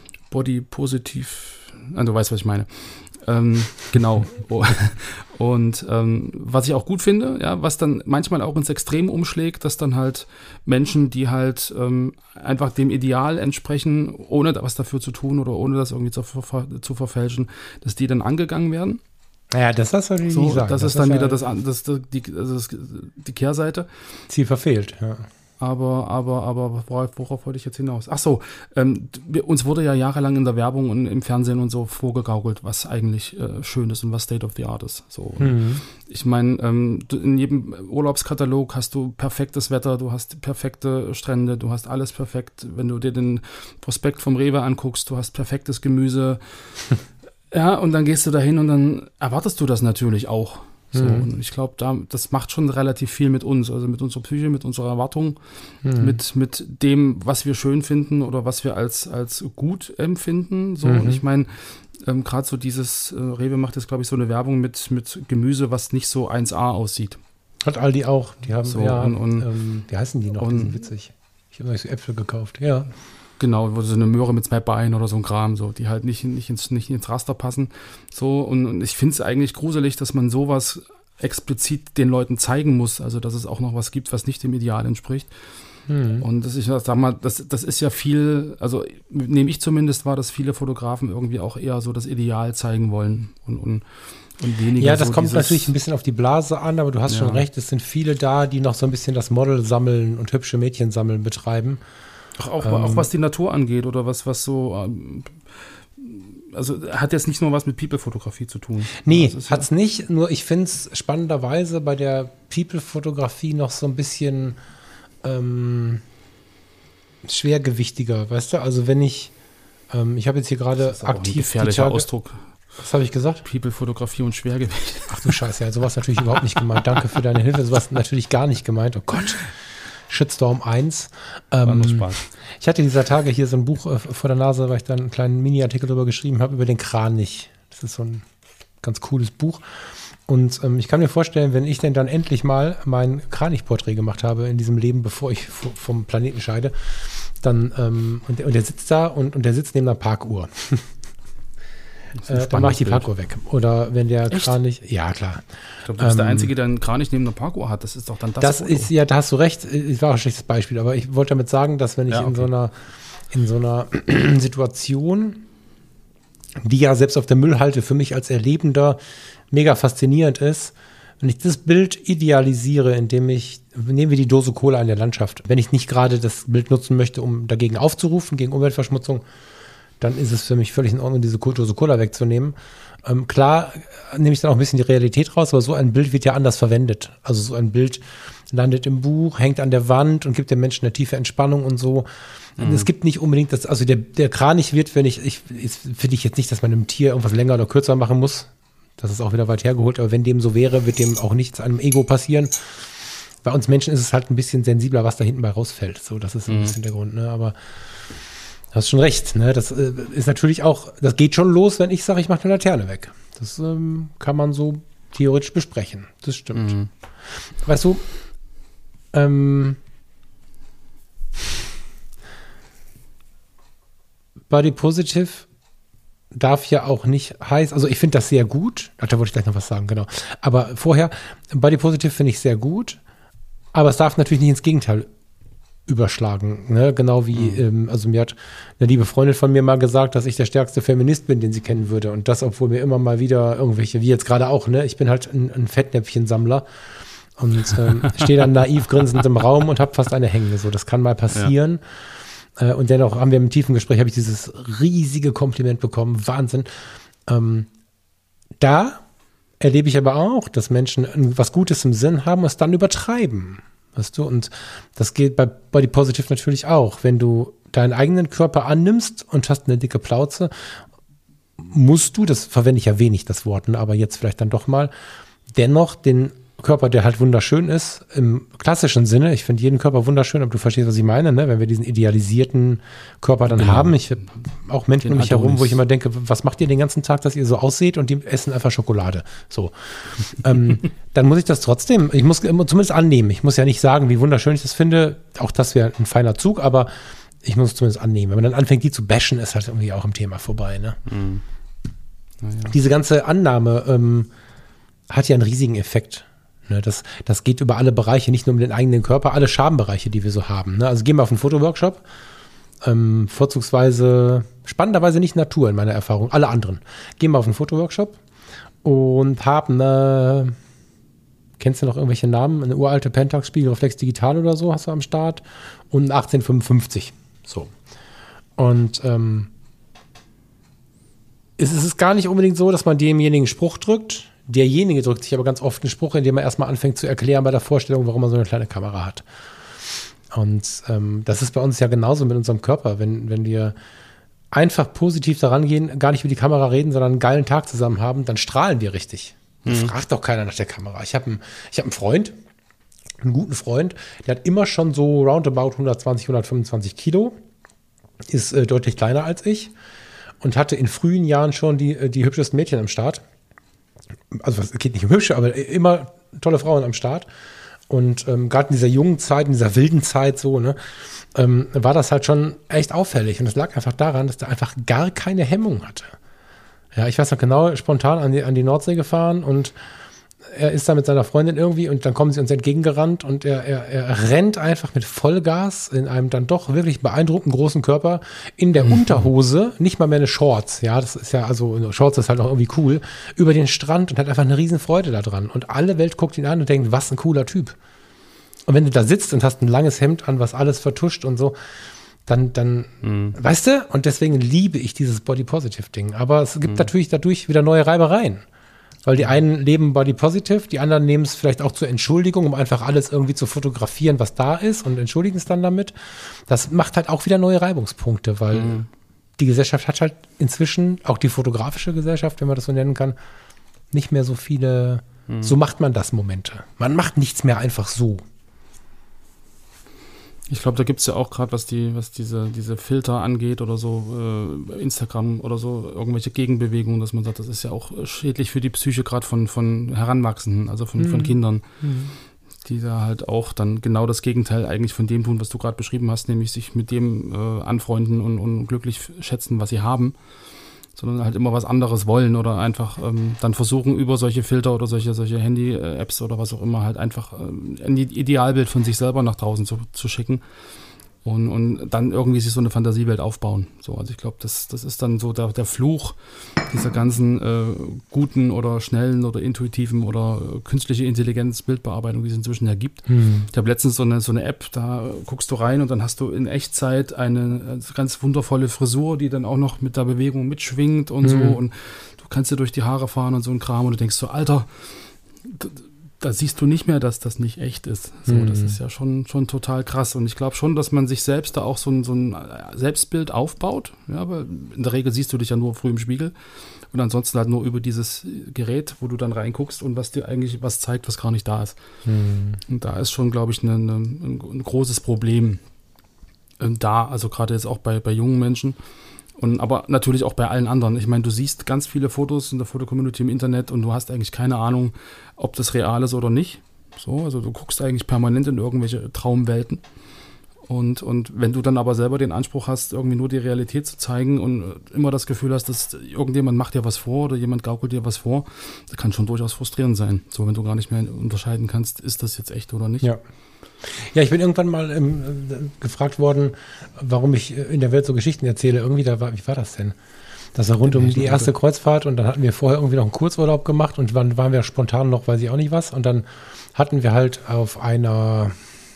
du weißt, was ich meine. Genau. Und was ich auch gut finde, ja, was dann manchmal auch ins Extrem umschlägt, dass dann halt Menschen, die halt einfach dem Ideal entsprechen, ohne was dafür zu tun oder ohne das irgendwie zu verfälschen, dass die dann angegangen werden. Naja, das hast du natürlich So, nicht sagen. das ist dann wieder die Kehrseite. Ziel verfehlt, ja. Aber worauf wollte ich jetzt hinaus? Ach so, uns wurde ja jahrelang in der Werbung und im Fernsehen und so vorgegaukelt, was eigentlich schön ist und was State of the Art ist. So, ich meine, in jedem Urlaubskatalog hast du perfektes Wetter, du hast perfekte Strände, du hast alles perfekt. Wenn du dir den Prospekt vom Rewe anguckst, du hast perfektes Gemüse. Ja, und dann gehst du dahin und dann erwartest du das natürlich auch. So, und ich glaube, das macht schon relativ viel mit uns, also mit unserer Psyche, mit unserer Erwartung, mit dem, was wir schön finden oder was wir als gut empfinden. So, und ich meine, gerade so dieses, Rewe macht jetzt, glaube ich, so eine Werbung mit Gemüse, was nicht so 1A aussieht. Hat Aldi auch, die haben So, wie heißen die noch? Die sind witzig. Ich habe neulich so Äpfel gekauft, ja. Genau, wo so eine Möhre mit 2 Beinen oder so ein Kram, so, die halt nicht ins Raster passen. So, und ich finde es eigentlich gruselig, dass man sowas explizit den Leuten zeigen muss, also dass es auch noch was gibt, was nicht dem Ideal entspricht. Und das ist ja viel, also nehme ich zumindest wahr, dass viele Fotografen irgendwie auch eher so das Ideal zeigen wollen und weniger. Ja, das so kommt natürlich ein bisschen auf die Blase an, aber du hast schon recht, es sind viele da, die noch so ein bisschen das Model sammeln und hübsche Mädchen sammeln betreiben. Auch was die Natur angeht oder was so, also hat jetzt nicht nur was mit People-Fotografie zu tun. Nee, hat's nicht, nur ich finde es spannenderweise bei der People-Fotografie noch so ein bisschen schwergewichtiger, weißt du? Also wenn ich habe jetzt hier gerade aktiv ein gefährlicher Ausdruck. Was habe ich gesagt? People-Fotografie und Schwergewicht. Ach du Scheiße, ja, sowas natürlich überhaupt nicht gemeint. Danke für deine Hilfe, sowas natürlich gar nicht gemeint. Oh Gott. Shitstorm 1. War nur Spaß. Ich hatte dieser Tage hier so ein Buch vor der Nase, weil ich dann einen kleinen Mini-Artikel darüber geschrieben habe, über den Kranich. Das ist so ein ganz cooles Buch. Und ich kann mir vorstellen, wenn ich denn dann endlich mal mein Kranichporträt gemacht habe in diesem Leben, bevor ich vom Planeten scheide, dann, und der sitzt da und der sitzt neben einer Parkuhr. Dann mache ich die Parkuhr weg. Oder wenn der Kranich, ja klar. Ich glaube, du bist der Einzige, der einen Kranich neben einer Parkuhr hat. Das ist doch dann das Das Foto. ist, ja, da hast du recht. Es war auch ein schlechtes Beispiel, aber ich wollte damit sagen, dass wenn ich in so einer Situation, die ja selbst auf der Müllhalde für mich als Erlebender mega faszinierend ist, wenn ich das Bild idealisiere, nehmen wir die Dose Cola in der Landschaft, wenn ich nicht gerade das Bild nutzen möchte, um dagegen aufzurufen, gegen Umweltverschmutzung, dann ist es für mich völlig in Ordnung, diese kulturelle Cola wegzunehmen. Klar nehme ich dann auch ein bisschen die Realität raus, aber so ein Bild wird ja anders verwendet. Also so ein Bild landet im Buch, hängt an der Wand und gibt dem Menschen eine tiefe Entspannung und so. Es gibt nicht unbedingt das, also der Kranich wird, finde ich jetzt nicht, dass man einem Tier irgendwas länger oder kürzer machen muss. Das ist auch wieder weit hergeholt, aber wenn dem so wäre, wird dem auch nichts an dem Ego passieren. Bei uns Menschen ist es halt ein bisschen sensibler, was da hinten bei rausfällt. So, das ist ein bisschen der Grund, ne? Aber du hast schon recht, ne? Das ist natürlich auch, das geht schon los, wenn ich sage, ich mache eine Laterne weg. Das kann man so theoretisch besprechen. Das stimmt. Weißt du, Body Positive darf ja auch nicht heißen, also ich finde das sehr gut, da wollte ich gleich noch was sagen, genau. Aber vorher, Body Positive finde ich sehr gut, aber es darf natürlich nicht ins Gegenteil überschlagen, ne? Genau wie, also mir hat eine liebe Freundin von mir mal gesagt, dass ich der stärkste Feminist bin, den sie kennen würde, und das, obwohl mir immer mal wieder irgendwelche, wie jetzt gerade auch, ne? Ich bin halt ein Fettnäpfchensammler und stehe dann naiv grinsend im Raum und habe fast eine Hänge, so, das kann mal passieren. Und dennoch haben wir im tiefen Gespräch, habe ich dieses riesige Kompliment bekommen, Wahnsinn. Da erlebe ich aber auch, dass Menschen was Gutes im Sinn haben und es dann übertreiben. Weißt du, und das geht bei Body Positive natürlich auch. Wenn du deinen eigenen Körper annimmst und hast eine dicke Plauze, musst du, das verwende ich ja wenig, das Wort, aber jetzt vielleicht dann doch mal, dennoch den Körper, der halt wunderschön ist, im klassischen Sinne, ich finde jeden Körper wunderschön, aber du verstehst, was ich meine, ne? Wenn wir diesen idealisierten Körper dann haben, ich habe auch Menschen um mich herum, wo ich immer denke, was macht ihr den ganzen Tag, dass ihr so ausseht, und die essen einfach Schokolade, so. Dann muss ich das trotzdem, ich muss zumindest annehmen, ich muss ja nicht sagen, wie wunderschön ich das finde, auch das wäre ein feiner Zug, aber ich muss es zumindest annehmen. Wenn man dann anfängt, die zu bashen, ist halt irgendwie auch im Thema vorbei, ne? Naja. Diese ganze Annahme hat ja einen riesigen Effekt. Ne, das geht über alle Bereiche, nicht nur um den eigenen Körper, alle Schambereiche, die wir so haben. Ne? Also gehen wir auf einen Fotoworkshop, vorzugsweise, spannenderweise nicht Natur in meiner Erfahrung, alle anderen. Gehen wir auf einen Fotoworkshop und haben kennst du noch irgendwelche Namen? Eine uralte Pentax Spiegelreflex Digital oder so hast du am Start und ein 1855. So. Und es ist gar nicht unbedingt so, dass man demjenigen einen Spruch drückt. Derjenige drückt sich aber ganz oft einen Spruch, indem er erstmal anfängt zu erklären bei der Vorstellung, warum er so eine kleine Kamera hat. Und das ist bei uns ja genauso mit unserem Körper. Wenn wir einfach positiv daran gehen, gar nicht über die Kamera reden, sondern einen geilen Tag zusammen haben, dann strahlen wir richtig. Fragt doch keiner nach der Kamera. Ich hab einen Freund, einen guten Freund, der hat immer schon so roundabout 120, 125 Kilo, ist deutlich kleiner als ich und hatte in frühen Jahren schon die hübschesten Mädchen am Start. Also es geht nicht um hübsche, aber immer tolle Frauen am Start. Und gerade in dieser jungen Zeit, in dieser wilden Zeit so, ne, war das halt schon echt auffällig. Und das lag einfach daran, dass der einfach gar keine Hemmung hatte. Ja, ich weiß noch genau, spontan an die Nordsee gefahren und er ist da mit seiner Freundin irgendwie und dann kommen sie uns entgegengerannt und er rennt einfach mit Vollgas in einem dann doch wirklich beeindruckend großen Körper in der Unterhose, nicht mal mehr eine Shorts, ja, das ist ja, also Shorts ist halt auch irgendwie cool, über den Strand und hat einfach eine riesen Freude da dran und alle Welt guckt ihn an und denkt, was ein cooler Typ. Und wenn du da sitzt und hast ein langes Hemd an, was alles vertuscht und so, dann weißt du, und deswegen liebe ich dieses Body-Positive-Ding, aber es gibt natürlich dadurch wieder neue Reibereien. Weil die einen leben Body Positive, die anderen nehmen es vielleicht auch zur Entschuldigung, um einfach alles irgendwie zu fotografieren, was da ist und entschuldigen es dann damit. Das macht halt auch wieder neue Reibungspunkte, weil die Gesellschaft hat halt inzwischen, auch die fotografische Gesellschaft, wenn man das so nennen kann, nicht mehr so viele, so macht man das Momente. Man macht nichts mehr einfach so. Ich glaube, da gibt es ja auch gerade, was diese Filter angeht oder so, Instagram oder so, irgendwelche Gegenbewegungen, dass man sagt, das ist ja auch schädlich für die Psyche gerade von Heranwachsenden, also von Kindern, die da halt auch dann genau das Gegenteil eigentlich von dem tun, was du gerade beschrieben hast, nämlich sich mit dem anfreunden und glücklich schätzen, was sie haben, sondern halt immer was anderes wollen oder einfach dann versuchen, über solche Filter oder solche Handy-Apps oder was auch immer halt einfach ein Idealbild von sich selber nach draußen zu schicken, und dann irgendwie sich so eine Fantasiewelt aufbauen. So, also ich glaube, das ist dann so der Fluch dieser ganzen guten oder schnellen oder intuitiven oder künstliche Intelligenz Bildbearbeitung, die es inzwischen ja gibt. Ich habe letztens so eine App, da guckst du rein und dann hast du in Echtzeit eine ganz wundervolle Frisur, die dann auch noch mit der Bewegung mitschwingt und so, und du kannst dir durch die Haare fahren und so ein Kram und du denkst so, Alter, da siehst du nicht mehr, dass das nicht echt ist. So, das ist ja schon total krass. Und ich glaube schon, dass man sich selbst da auch so ein Selbstbild aufbaut. Ja, aber in der Regel siehst du dich ja nur früh im Spiegel. Und ansonsten halt nur über dieses Gerät, wo du dann reinguckst und was dir eigentlich was zeigt, was gar nicht da ist. Und da ist schon, glaube ich, ein großes Problem da. Also gerade jetzt auch bei jungen Menschen. Aber natürlich auch bei allen anderen. Ich meine, du siehst ganz viele Fotos in der Fotocommunity im Internet und du hast eigentlich keine Ahnung, ob das real ist oder nicht. So, also du guckst eigentlich permanent in irgendwelche Traumwelten. Und wenn du dann aber selber den Anspruch hast, irgendwie nur die Realität zu zeigen und immer das Gefühl hast, dass irgendjemand macht dir was vor oder jemand gaukelt dir was vor, das kann schon durchaus frustrierend sein. So, wenn du gar nicht mehr unterscheiden kannst, ist das jetzt echt oder nicht. Ja, ich bin irgendwann mal gefragt worden, warum ich in der Welt so Geschichten erzähle. Irgendwie, wie war das denn? Das war rund um die erste Kreuzfahrt und dann hatten wir vorher irgendwie noch einen Kurzurlaub gemacht und dann waren wir spontan noch, weiß ich auch nicht was. Und dann hatten wir halt auf einer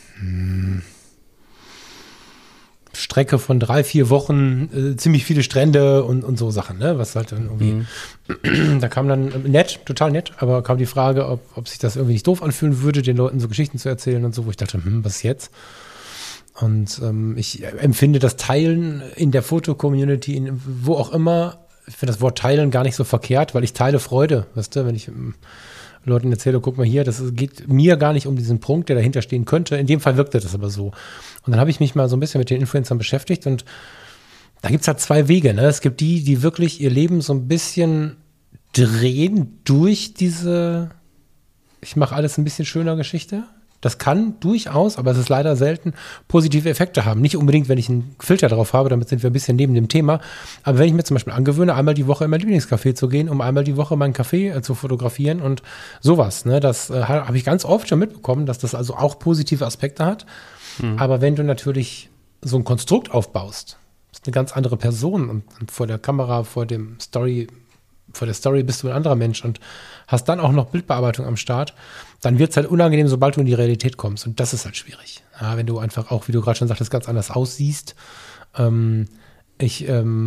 Strecke von 3-4 Wochen ziemlich viele Strände und so Sachen, ne? Was halt dann irgendwie, da kam dann total nett, aber kam die Frage, ob sich das irgendwie nicht doof anfühlen würde, den Leuten so Geschichten zu erzählen und so, wo ich dachte, was jetzt? Und ich empfinde das Teilen in der Foto-Community, wo auch immer, ich finde das Wort Teilen gar nicht so verkehrt, weil ich teile Freude, weißt du, wenn ich Leuten erzähle, guck mal hier, das geht mir gar nicht um diesen Punkt, der dahinter stehen könnte. In dem Fall wirkte das aber so. Und dann habe ich mich mal so ein bisschen mit den Influencern beschäftigt und da gibt es halt 2 Wege. Ne? Es gibt die wirklich ihr Leben so ein bisschen drehen durch diese ich mache alles ein bisschen schöner Geschichte. Das kann durchaus, aber es ist leider selten, positive Effekte haben. Nicht unbedingt, wenn ich einen Filter drauf habe, damit sind wir ein bisschen neben dem Thema. Aber wenn ich mir zum Beispiel angewöhne, einmal die Woche in mein Lieblingscafé zu gehen, um einmal die Woche meinen Café zu fotografieren und sowas, ne, das habe ich ganz oft schon mitbekommen, dass das also auch positive Aspekte hat. Mhm. Aber wenn du natürlich so ein Konstrukt aufbaust, ist eine ganz andere Person und vor der Kamera, vor der Story bist du ein anderer Mensch und hast dann auch noch Bildbearbeitung am Start, dann wird es halt unangenehm, sobald du in die Realität kommst. Und das ist halt schwierig. Ja, wenn du einfach auch, wie du gerade schon sagtest, ganz anders aussiehst. Ich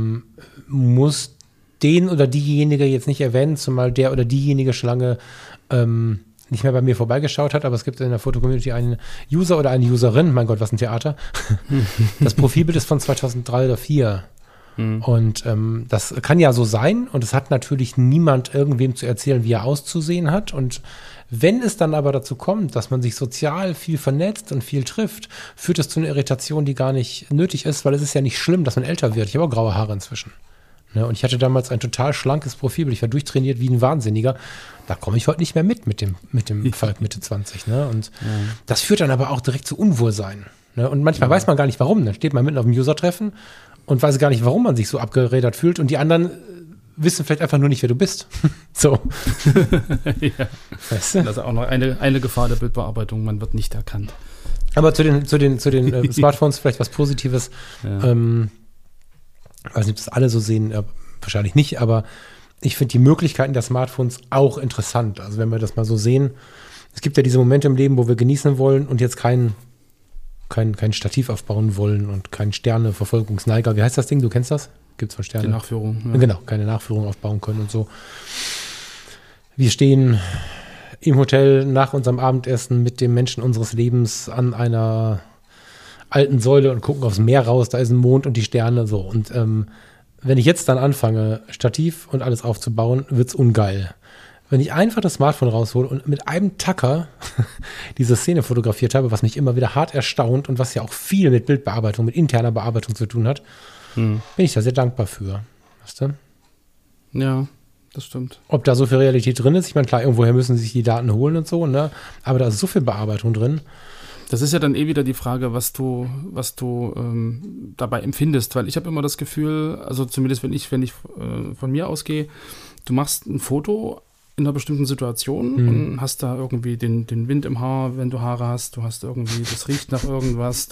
muss den oder diejenige jetzt nicht erwähnen, zumal der oder diejenige schon lange nicht mehr bei mir vorbeigeschaut hat, aber es gibt in der Foto-Community einen User oder eine Userin, mein Gott, was ein Theater. Das Profilbild ist von 2003 oder 2004. Und das kann ja so sein und es hat natürlich niemand irgendwem zu erzählen, wie er auszusehen hat. Und wenn es dann aber dazu kommt, dass man sich sozial viel vernetzt und viel trifft, führt es zu einer Irritation, die gar nicht nötig ist, weil es ist ja nicht schlimm, dass man älter wird. Ich habe auch graue Haare inzwischen. Ne? Und ich hatte damals ein total schlankes Profilbild. Ich war durchtrainiert wie ein Wahnsinniger. Da komme ich heute nicht mehr mit dem Falk Mitte 20. Ne? Und das führt dann aber auch direkt zu Unwohlsein. Ne? Und manchmal weiß man gar nicht, warum. Dann steht man mitten auf dem User-Treffen und weiß gar nicht, warum man sich so abgerädert fühlt. Und die anderen wissen vielleicht einfach nur nicht, wer du bist. So. Ja. Weißt du? Das ist auch noch eine Gefahr der Bildbearbeitung. Man wird nicht erkannt. Aber zu den Smartphones vielleicht was Positives. Ja. Weiß nicht, ob das alle so sehen. Wahrscheinlich nicht. Aber ich finde die Möglichkeiten der Smartphones auch interessant. Also wenn wir das mal so sehen. Es gibt ja diese Momente im Leben, wo wir genießen wollen und jetzt kein Stativ aufbauen wollen und keinen Sterneverfolgungsneiger. Wie heißt das Ding? Du kennst das? Gibt es von Sterne? Die Nachführung. Ja. Genau, keine Nachführung aufbauen können und so. Wir stehen im Hotel nach unserem Abendessen mit dem Menschen unseres Lebens an einer alten Säule und gucken aufs Meer raus. Da ist ein Mond und die Sterne so. Und wenn ich jetzt dann anfange, Stativ und alles aufzubauen, wird's ungeil. Wenn ich einfach das Smartphone raushole und mit einem Tacker diese Szene fotografiert habe, was mich immer wieder hart erstaunt und was ja auch viel mit Bildbearbeitung, mit interner Bearbeitung zu tun hat, bin ich da sehr dankbar für. Weißt du? Ja, das stimmt. Ob da so viel Realität drin ist, ich meine, klar, irgendwoher müssen sie sich die Daten holen und so, ne? Aber da ist so viel Bearbeitung drin. Das ist ja dann wieder die Frage, was du dabei empfindest, weil ich habe immer das Gefühl, also zumindest wenn ich von mir ausgehe, du machst ein Foto in einer bestimmten Situation und hast da irgendwie den Wind im Haar, wenn du Haare hast, du hast irgendwie, das riecht nach irgendwas,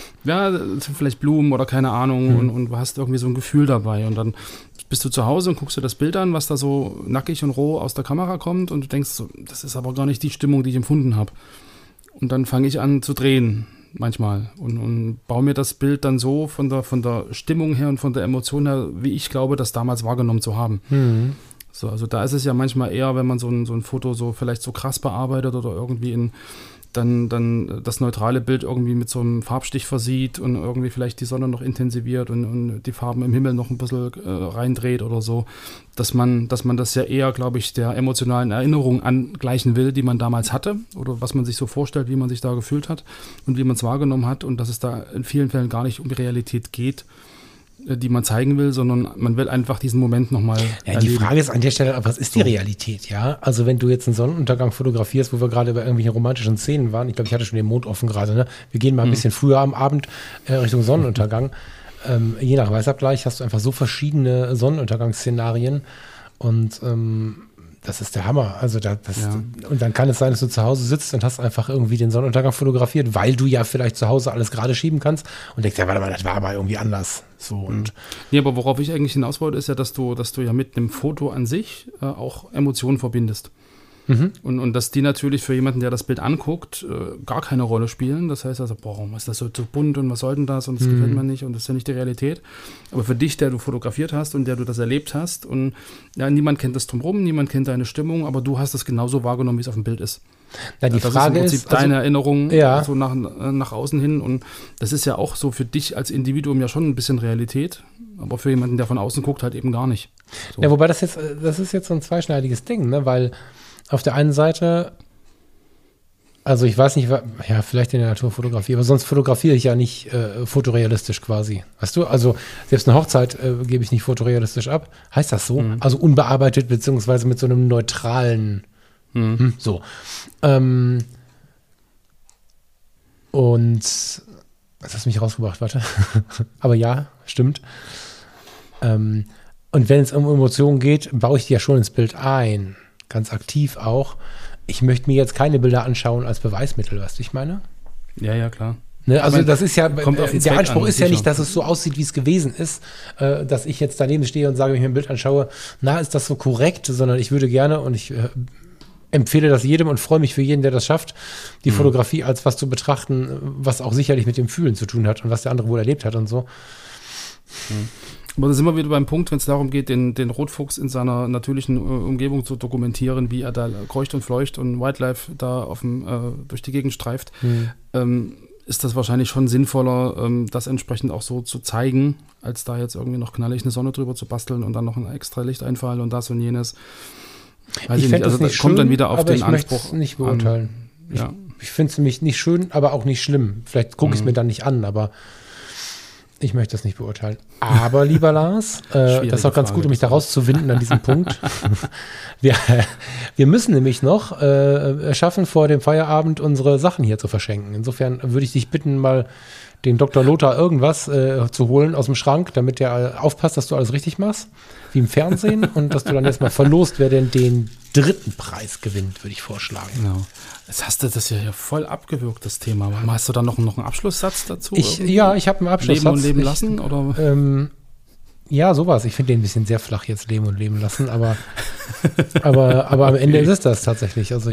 das sind vielleicht Blumen oder keine Ahnung und du hast irgendwie so ein Gefühl dabei und dann bist du zu Hause und guckst dir das Bild an, was da so nackig und roh aus der Kamera kommt und du denkst so, das ist aber gar nicht die Stimmung, die ich empfunden habe. Und dann fange ich an zu drehen manchmal und baue mir das Bild dann so von der Stimmung her und von der Emotion her, wie ich glaube, das damals wahrgenommen zu haben. So, also da ist es ja manchmal eher, wenn man so ein Foto so vielleicht so krass bearbeitet oder irgendwie dann das neutrale Bild irgendwie mit so einem Farbstich versieht und irgendwie vielleicht die Sonne noch intensiviert und die Farben im Himmel noch ein bisschen reindreht oder so, dass man das ja eher, glaube ich, der emotionalen Erinnerung angleichen will, die man damals hatte oder was man sich so vorstellt, wie man sich da gefühlt hat und wie man es wahrgenommen hat und dass es da in vielen Fällen gar nicht um die Realität geht, die man zeigen will, sondern man will einfach diesen Moment nochmal erleben. Die Frage ist an der Stelle, was ist die Realität, ja? Also wenn du jetzt einen Sonnenuntergang fotografierst, wo wir gerade bei irgendwelchen romantischen Szenen waren, ich glaube, ich hatte schon den Mond offen gerade, ne? Wir gehen mal ein bisschen früher am Abend Richtung Sonnenuntergang. Je nach Weißabgleich hast du einfach so verschiedene Sonnenuntergangsszenarien und das ist der Hammer. Also und dann kann es sein, dass du zu Hause sitzt und hast einfach irgendwie den Sonnenuntergang fotografiert, weil du ja vielleicht zu Hause alles gerade schieben kannst und denkst, ja, warte mal, das war aber irgendwie anders. So und nee, aber worauf ich eigentlich hinaus wollte, ist ja, dass du ja mit einem Foto an sich auch Emotionen verbindest. Und dass die natürlich für jemanden, der das Bild anguckt, gar keine Rolle spielen. Das heißt also, boah, warum ist das so bunt und was soll denn das und das gefällt mir nicht und das ist ja nicht die Realität. Aber für dich, der du fotografiert hast und der du das erlebt hast und ja, niemand kennt das drumherum, niemand kennt deine Stimmung, aber du hast es genauso wahrgenommen, wie es auf dem Bild ist. Na, die Frage ist im Prinzip deine Erinnerung ja, so nach außen hin und das ist ja auch so für dich als Individuum ja schon ein bisschen Realität, aber für jemanden, der von außen guckt, halt eben gar nicht. So. Ja, wobei das ist jetzt so ein zweischneidiges Ding, ne, weil auf der einen Seite, also ich weiß nicht, ja, vielleicht in der Naturfotografie, aber sonst fotografiere ich ja nicht fotorealistisch quasi. Weißt du, also selbst eine Hochzeit gebe ich nicht fotorealistisch ab. Heißt das so? Also unbearbeitet beziehungsweise mit so einem neutralen, so. Und das hast du mich rausgebracht, warte. Aber ja, stimmt. Und wenn es um Emotionen geht, baue ich die ja schon ins Bild ein. Ganz aktiv auch. Ich möchte mir jetzt keine Bilder anschauen als Beweismittel, weißt du, ich meine? Ja, klar. Ne, also das ist ja, der Anspruch ist ja nicht, dass es so aussieht, wie es gewesen ist, dass ich jetzt daneben stehe und sage, wenn ich mir ein Bild anschaue, na, ist das so korrekt, sondern ich würde gerne und ich empfehle das jedem und freue mich für jeden, der das schafft, die Fotografie als was zu betrachten, was auch sicherlich mit dem Fühlen zu tun hat und was der andere wohl erlebt hat und so. Aber da sind wir wieder beim Punkt, wenn es darum geht, den Rotfuchs in seiner natürlichen Umgebung zu dokumentieren, wie er da kreucht und fleucht und Wildlife da durch die Gegend streift, ist das wahrscheinlich schon sinnvoller, das entsprechend auch so zu zeigen, als da jetzt irgendwie noch knallig eine Sonne drüber zu basteln und dann noch ein extra Lichteinfall und das und jenes. Weiß ich nicht, also das kommt dann wieder auf den Anspruch. Ich möchte es nicht beurteilen. Ja. Ich finde es nämlich nicht schön, aber auch nicht schlimm. Vielleicht gucke ich es mir dann nicht an, aber ich möchte das nicht beurteilen. Aber, lieber Lars, das ist auch ganz gut, um mich da rauszuwinden an diesem Punkt. Wir müssen nämlich noch schaffen, vor dem Feierabend unsere Sachen hier zu verschenken. Insofern würde ich dich bitten, mal den Dr. Lothar irgendwas zu holen aus dem Schrank, damit der aufpasst, dass du alles richtig machst, wie im Fernsehen, und dass du dann jetzt mal verlost, wer denn den 3. Preis gewinnt, würde ich vorschlagen. Genau. Jetzt hast du das ja voll abgewürgt, das Thema. Hast du dann noch einen Abschlusssatz dazu? Ich habe einen Abschlusssatz. Leben und leben lassen? Oder? Ja, sowas. Ich finde den ein bisschen sehr flach jetzt, leben und leben lassen, aber am Ende ist es das tatsächlich. Also ich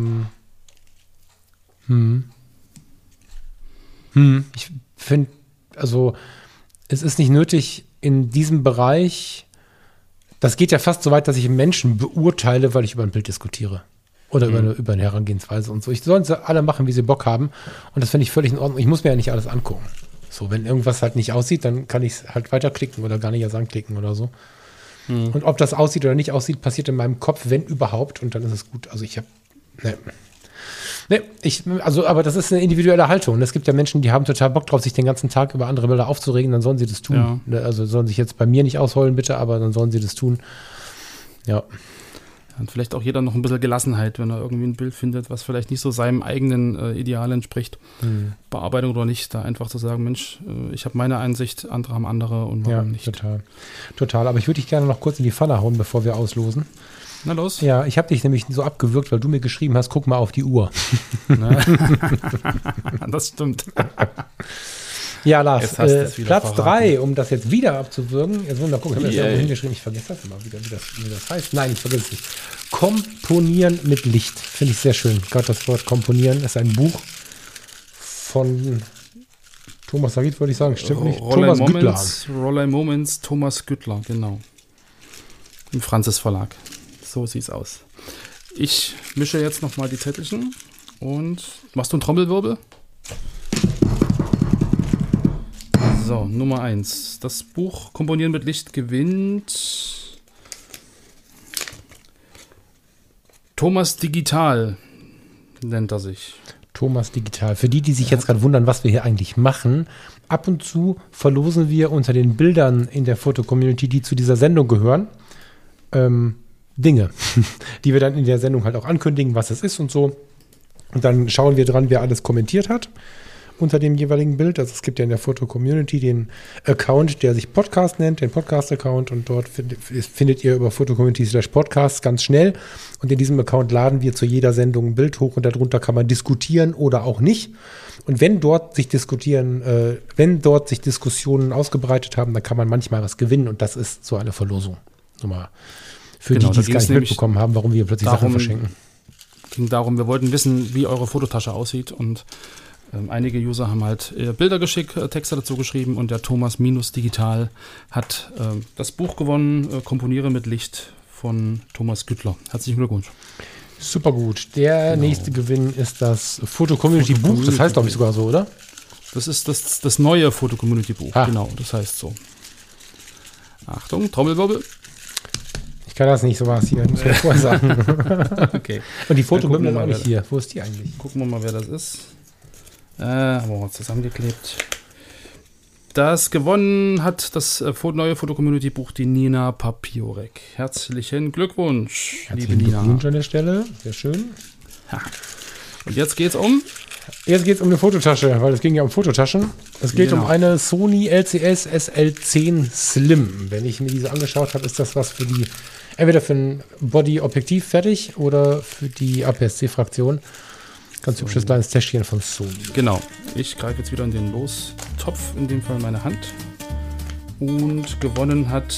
finde, also es ist nicht nötig in diesem Bereich, das geht ja fast so weit, dass ich Menschen beurteile, weil ich über ein Bild diskutiere. Oder über eine Herangehensweise und so. Ich sollen sie alle machen, wie sie Bock haben. Und das finde ich völlig in Ordnung. Ich muss mir ja nicht alles angucken. So, wenn irgendwas halt nicht aussieht, dann kann ich es halt weiterklicken oder gar nicht erst anklicken oder so. Und ob das aussieht oder nicht aussieht, passiert in meinem Kopf, wenn überhaupt. Und dann ist es gut. Also ich habe, aber das ist eine individuelle Haltung. Es gibt ja Menschen, die haben total Bock drauf, sich den ganzen Tag über andere Bilder aufzuregen, dann sollen sie das tun. Ja. Also sollen sich jetzt bei mir nicht ausheulen, bitte, aber dann sollen sie das tun. Ja. Und vielleicht auch jeder noch ein bisschen Gelassenheit, wenn er irgendwie ein Bild findet, was vielleicht nicht so seinem eigenen Ideal entspricht. Bearbeitung oder nicht, da einfach zu sagen, Mensch, ich habe meine Einsicht, andere haben andere und warum nicht. Total. Aber ich würde dich gerne noch kurz in die Pfanne hauen, bevor wir auslosen. Na los. Ja, ich habe dich nämlich so abgewürgt, weil du mir geschrieben hast, guck mal auf die Uhr. Das stimmt. Ja, Lars, Platz verraten. 3, um das jetzt wieder abzuwürgen. Jetzt mal gucken, ich habe das irgendwo hingeschrieben, ich vergesse das immer wieder, wie das heißt. Nein, ich vergesse es nicht. Komponieren mit Licht, finde ich sehr schön. Gerade das Wort Komponieren ist ein Buch von Thomas Sarit, würde ich sagen, stimmt nicht. Thomas Güttler. Rollei Moments, Thomas Güttler, genau. Im Franzis Verlag. So sieht's aus. Ich mische jetzt nochmal die Zettelchen und machst du einen Trommelwirbel? So, Nummer 1. Das Buch Komponieren mit Licht gewinnt Thomas Digital, nennt er sich. Thomas Digital. Für die sich jetzt gerade wundern, was wir hier eigentlich machen, ab und zu verlosen wir unter den Bildern in der Foto-Community, die zu dieser Sendung gehören, Dinge, die wir dann in der Sendung halt auch ankündigen, was es ist und so. Und dann schauen wir dran, wer alles kommentiert hat unter dem jeweiligen Bild. Also es gibt ja in der Foto-Community den Account, der sich Podcast nennt, den Podcast-Account, und dort findet ihr über Foto-Community/Podcast ganz schnell. Und in diesem Account laden wir zu jeder Sendung ein Bild hoch und darunter kann man diskutieren oder auch nicht. Und wenn dort sich Diskussionen ausgebreitet haben, dann kann man manchmal was gewinnen, und das ist so eine Verlosung. Nochmal für die es gar nicht mitbekommen haben, warum wir plötzlich Sachen verschenken. Ging darum, wir wollten wissen, wie eure Fototasche aussieht, und einige User haben halt Bilder geschickt, Texte dazu geschrieben, und der Thomas-Digital hat das Buch gewonnen, Komponiere mit Licht von Thomas Güttler. Herzlichen Glückwunsch. Super gut. Der nächste Gewinn ist das Foto-Community-Buch. Das heißt, glaube ich, sogar so, oder? Das ist das neue Foto-Community-Buch. Genau, das heißt so. Achtung, Trommelwirbel. Ich kann das nicht, so was hier. Muss ich vorher sagen. Okay. Und die Fotobimmel ist auch nicht hier. Wo ist die eigentlich? Gucken wir mal, wer das ist. Haben wir mal zusammengeklebt. Das gewonnen hat das neue Foto-Community-Buch, die Nina Papiorek. Herzlichen Glückwunsch, liebe Nina. Glückwunsch an der Stelle. Sehr schön. Ja. Und jetzt geht's um? Jetzt geht es um eine Fototasche, weil es ging ja um Fototaschen. Es geht um eine Sony LCS SL10 Slim. Wenn ich mir diese angeschaut habe, ist das was für die, entweder für ein Body-Objektiv fertig oder für die APS-C-Fraktion. Ganz hübsches kleines Täschchen von Sony. Genau. Ich greife jetzt wieder in den Lostopf, in dem Fall meine Hand. Und gewonnen hat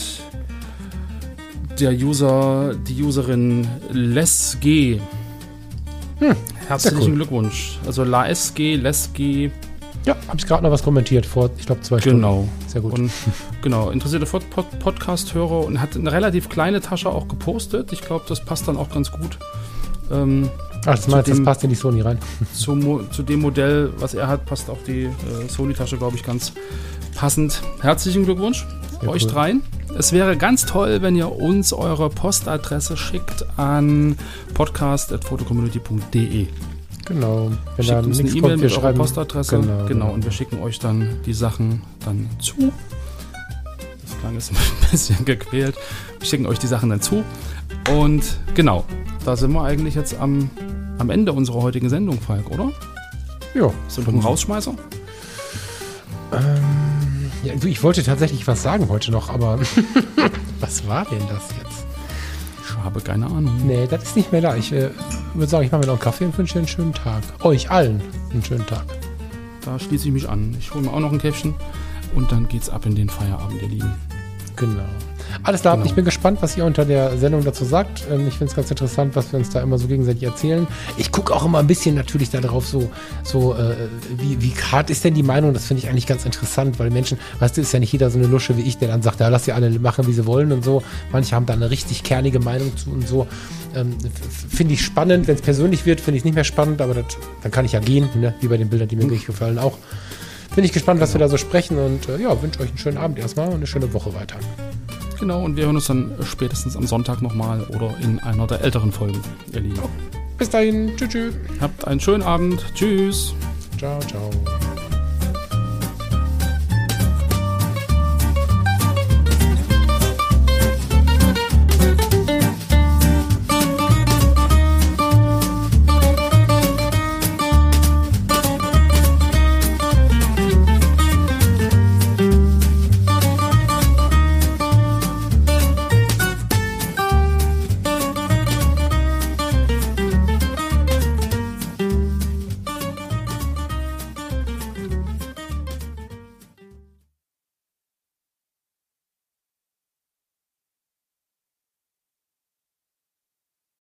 die Userin LesG. Herzlichen Glückwunsch. Also LesG. Ja, habe ich gerade noch was kommentiert vor, ich glaube, 2 Stunden. Genau. Sehr gut. Und genau, interessierte Podcast-Hörer, und hat eine relativ kleine Tasche auch gepostet. Ich glaube, das passt dann auch ganz gut. Das passt in die Sony rein. Zu dem Modell, was er hat, passt auch die Sony-Tasche, glaube ich, ganz passend. Herzlichen Glückwunsch euch dreien. Es wäre ganz toll, wenn ihr uns eure Postadresse schickt an podcast@photocommunity.de. Genau. Wenn schickt uns eine E-Mail mit eurer Postadresse. Genau. Und wir schicken euch dann die Sachen dann zu. Das klang jetzt ein bisschen gequält. Wir schicken euch die Sachen dann zu. Und genau, da sind wir eigentlich jetzt am Ende unserer heutigen Sendung, Falk, oder? Ja. So ein Rausschmeißer? Ja, ich wollte tatsächlich was sagen heute noch, aber was war denn das jetzt? Ich habe keine Ahnung. Nee, das ist nicht mehr da. Ich würde sagen, ich mache mir noch einen Kaffee und wünsche einen schönen Tag. Euch allen einen schönen Tag. Da schließe ich mich an. Ich hole mir auch noch ein Käffchen und dann geht's ab in den Feierabend, ihr Lieben. Genau. Alles klar, Ich bin gespannt, was ihr unter der Sendung dazu sagt. Ich finde es ganz interessant, was wir uns da immer so gegenseitig erzählen. Ich gucke auch immer ein bisschen natürlich darauf, wie hart ist denn die Meinung? Das finde ich eigentlich ganz interessant, weil Menschen, weißt du, ist ja nicht jeder so eine Lusche wie ich, der dann sagt, ja, lass die alle machen, wie sie wollen und so. Manche haben da eine richtig kernige Meinung zu und so. Finde ich spannend. Wenn es persönlich wird, finde ich es nicht mehr spannend, aber dann kann ich ja gehen, ne? Wie bei den Bildern, die mir wirklich gefallen auch. Bin ich gespannt, was wir da so sprechen, und wünsche euch einen schönen Abend erstmal und eine schöne Woche weiter. Genau, und wir hören uns dann spätestens am Sonntag nochmal oder in einer der älteren Folgen, ihr Lieben. Bis dahin, tschüss. Habt einen schönen Abend. Tschüss. Ciao, ciao.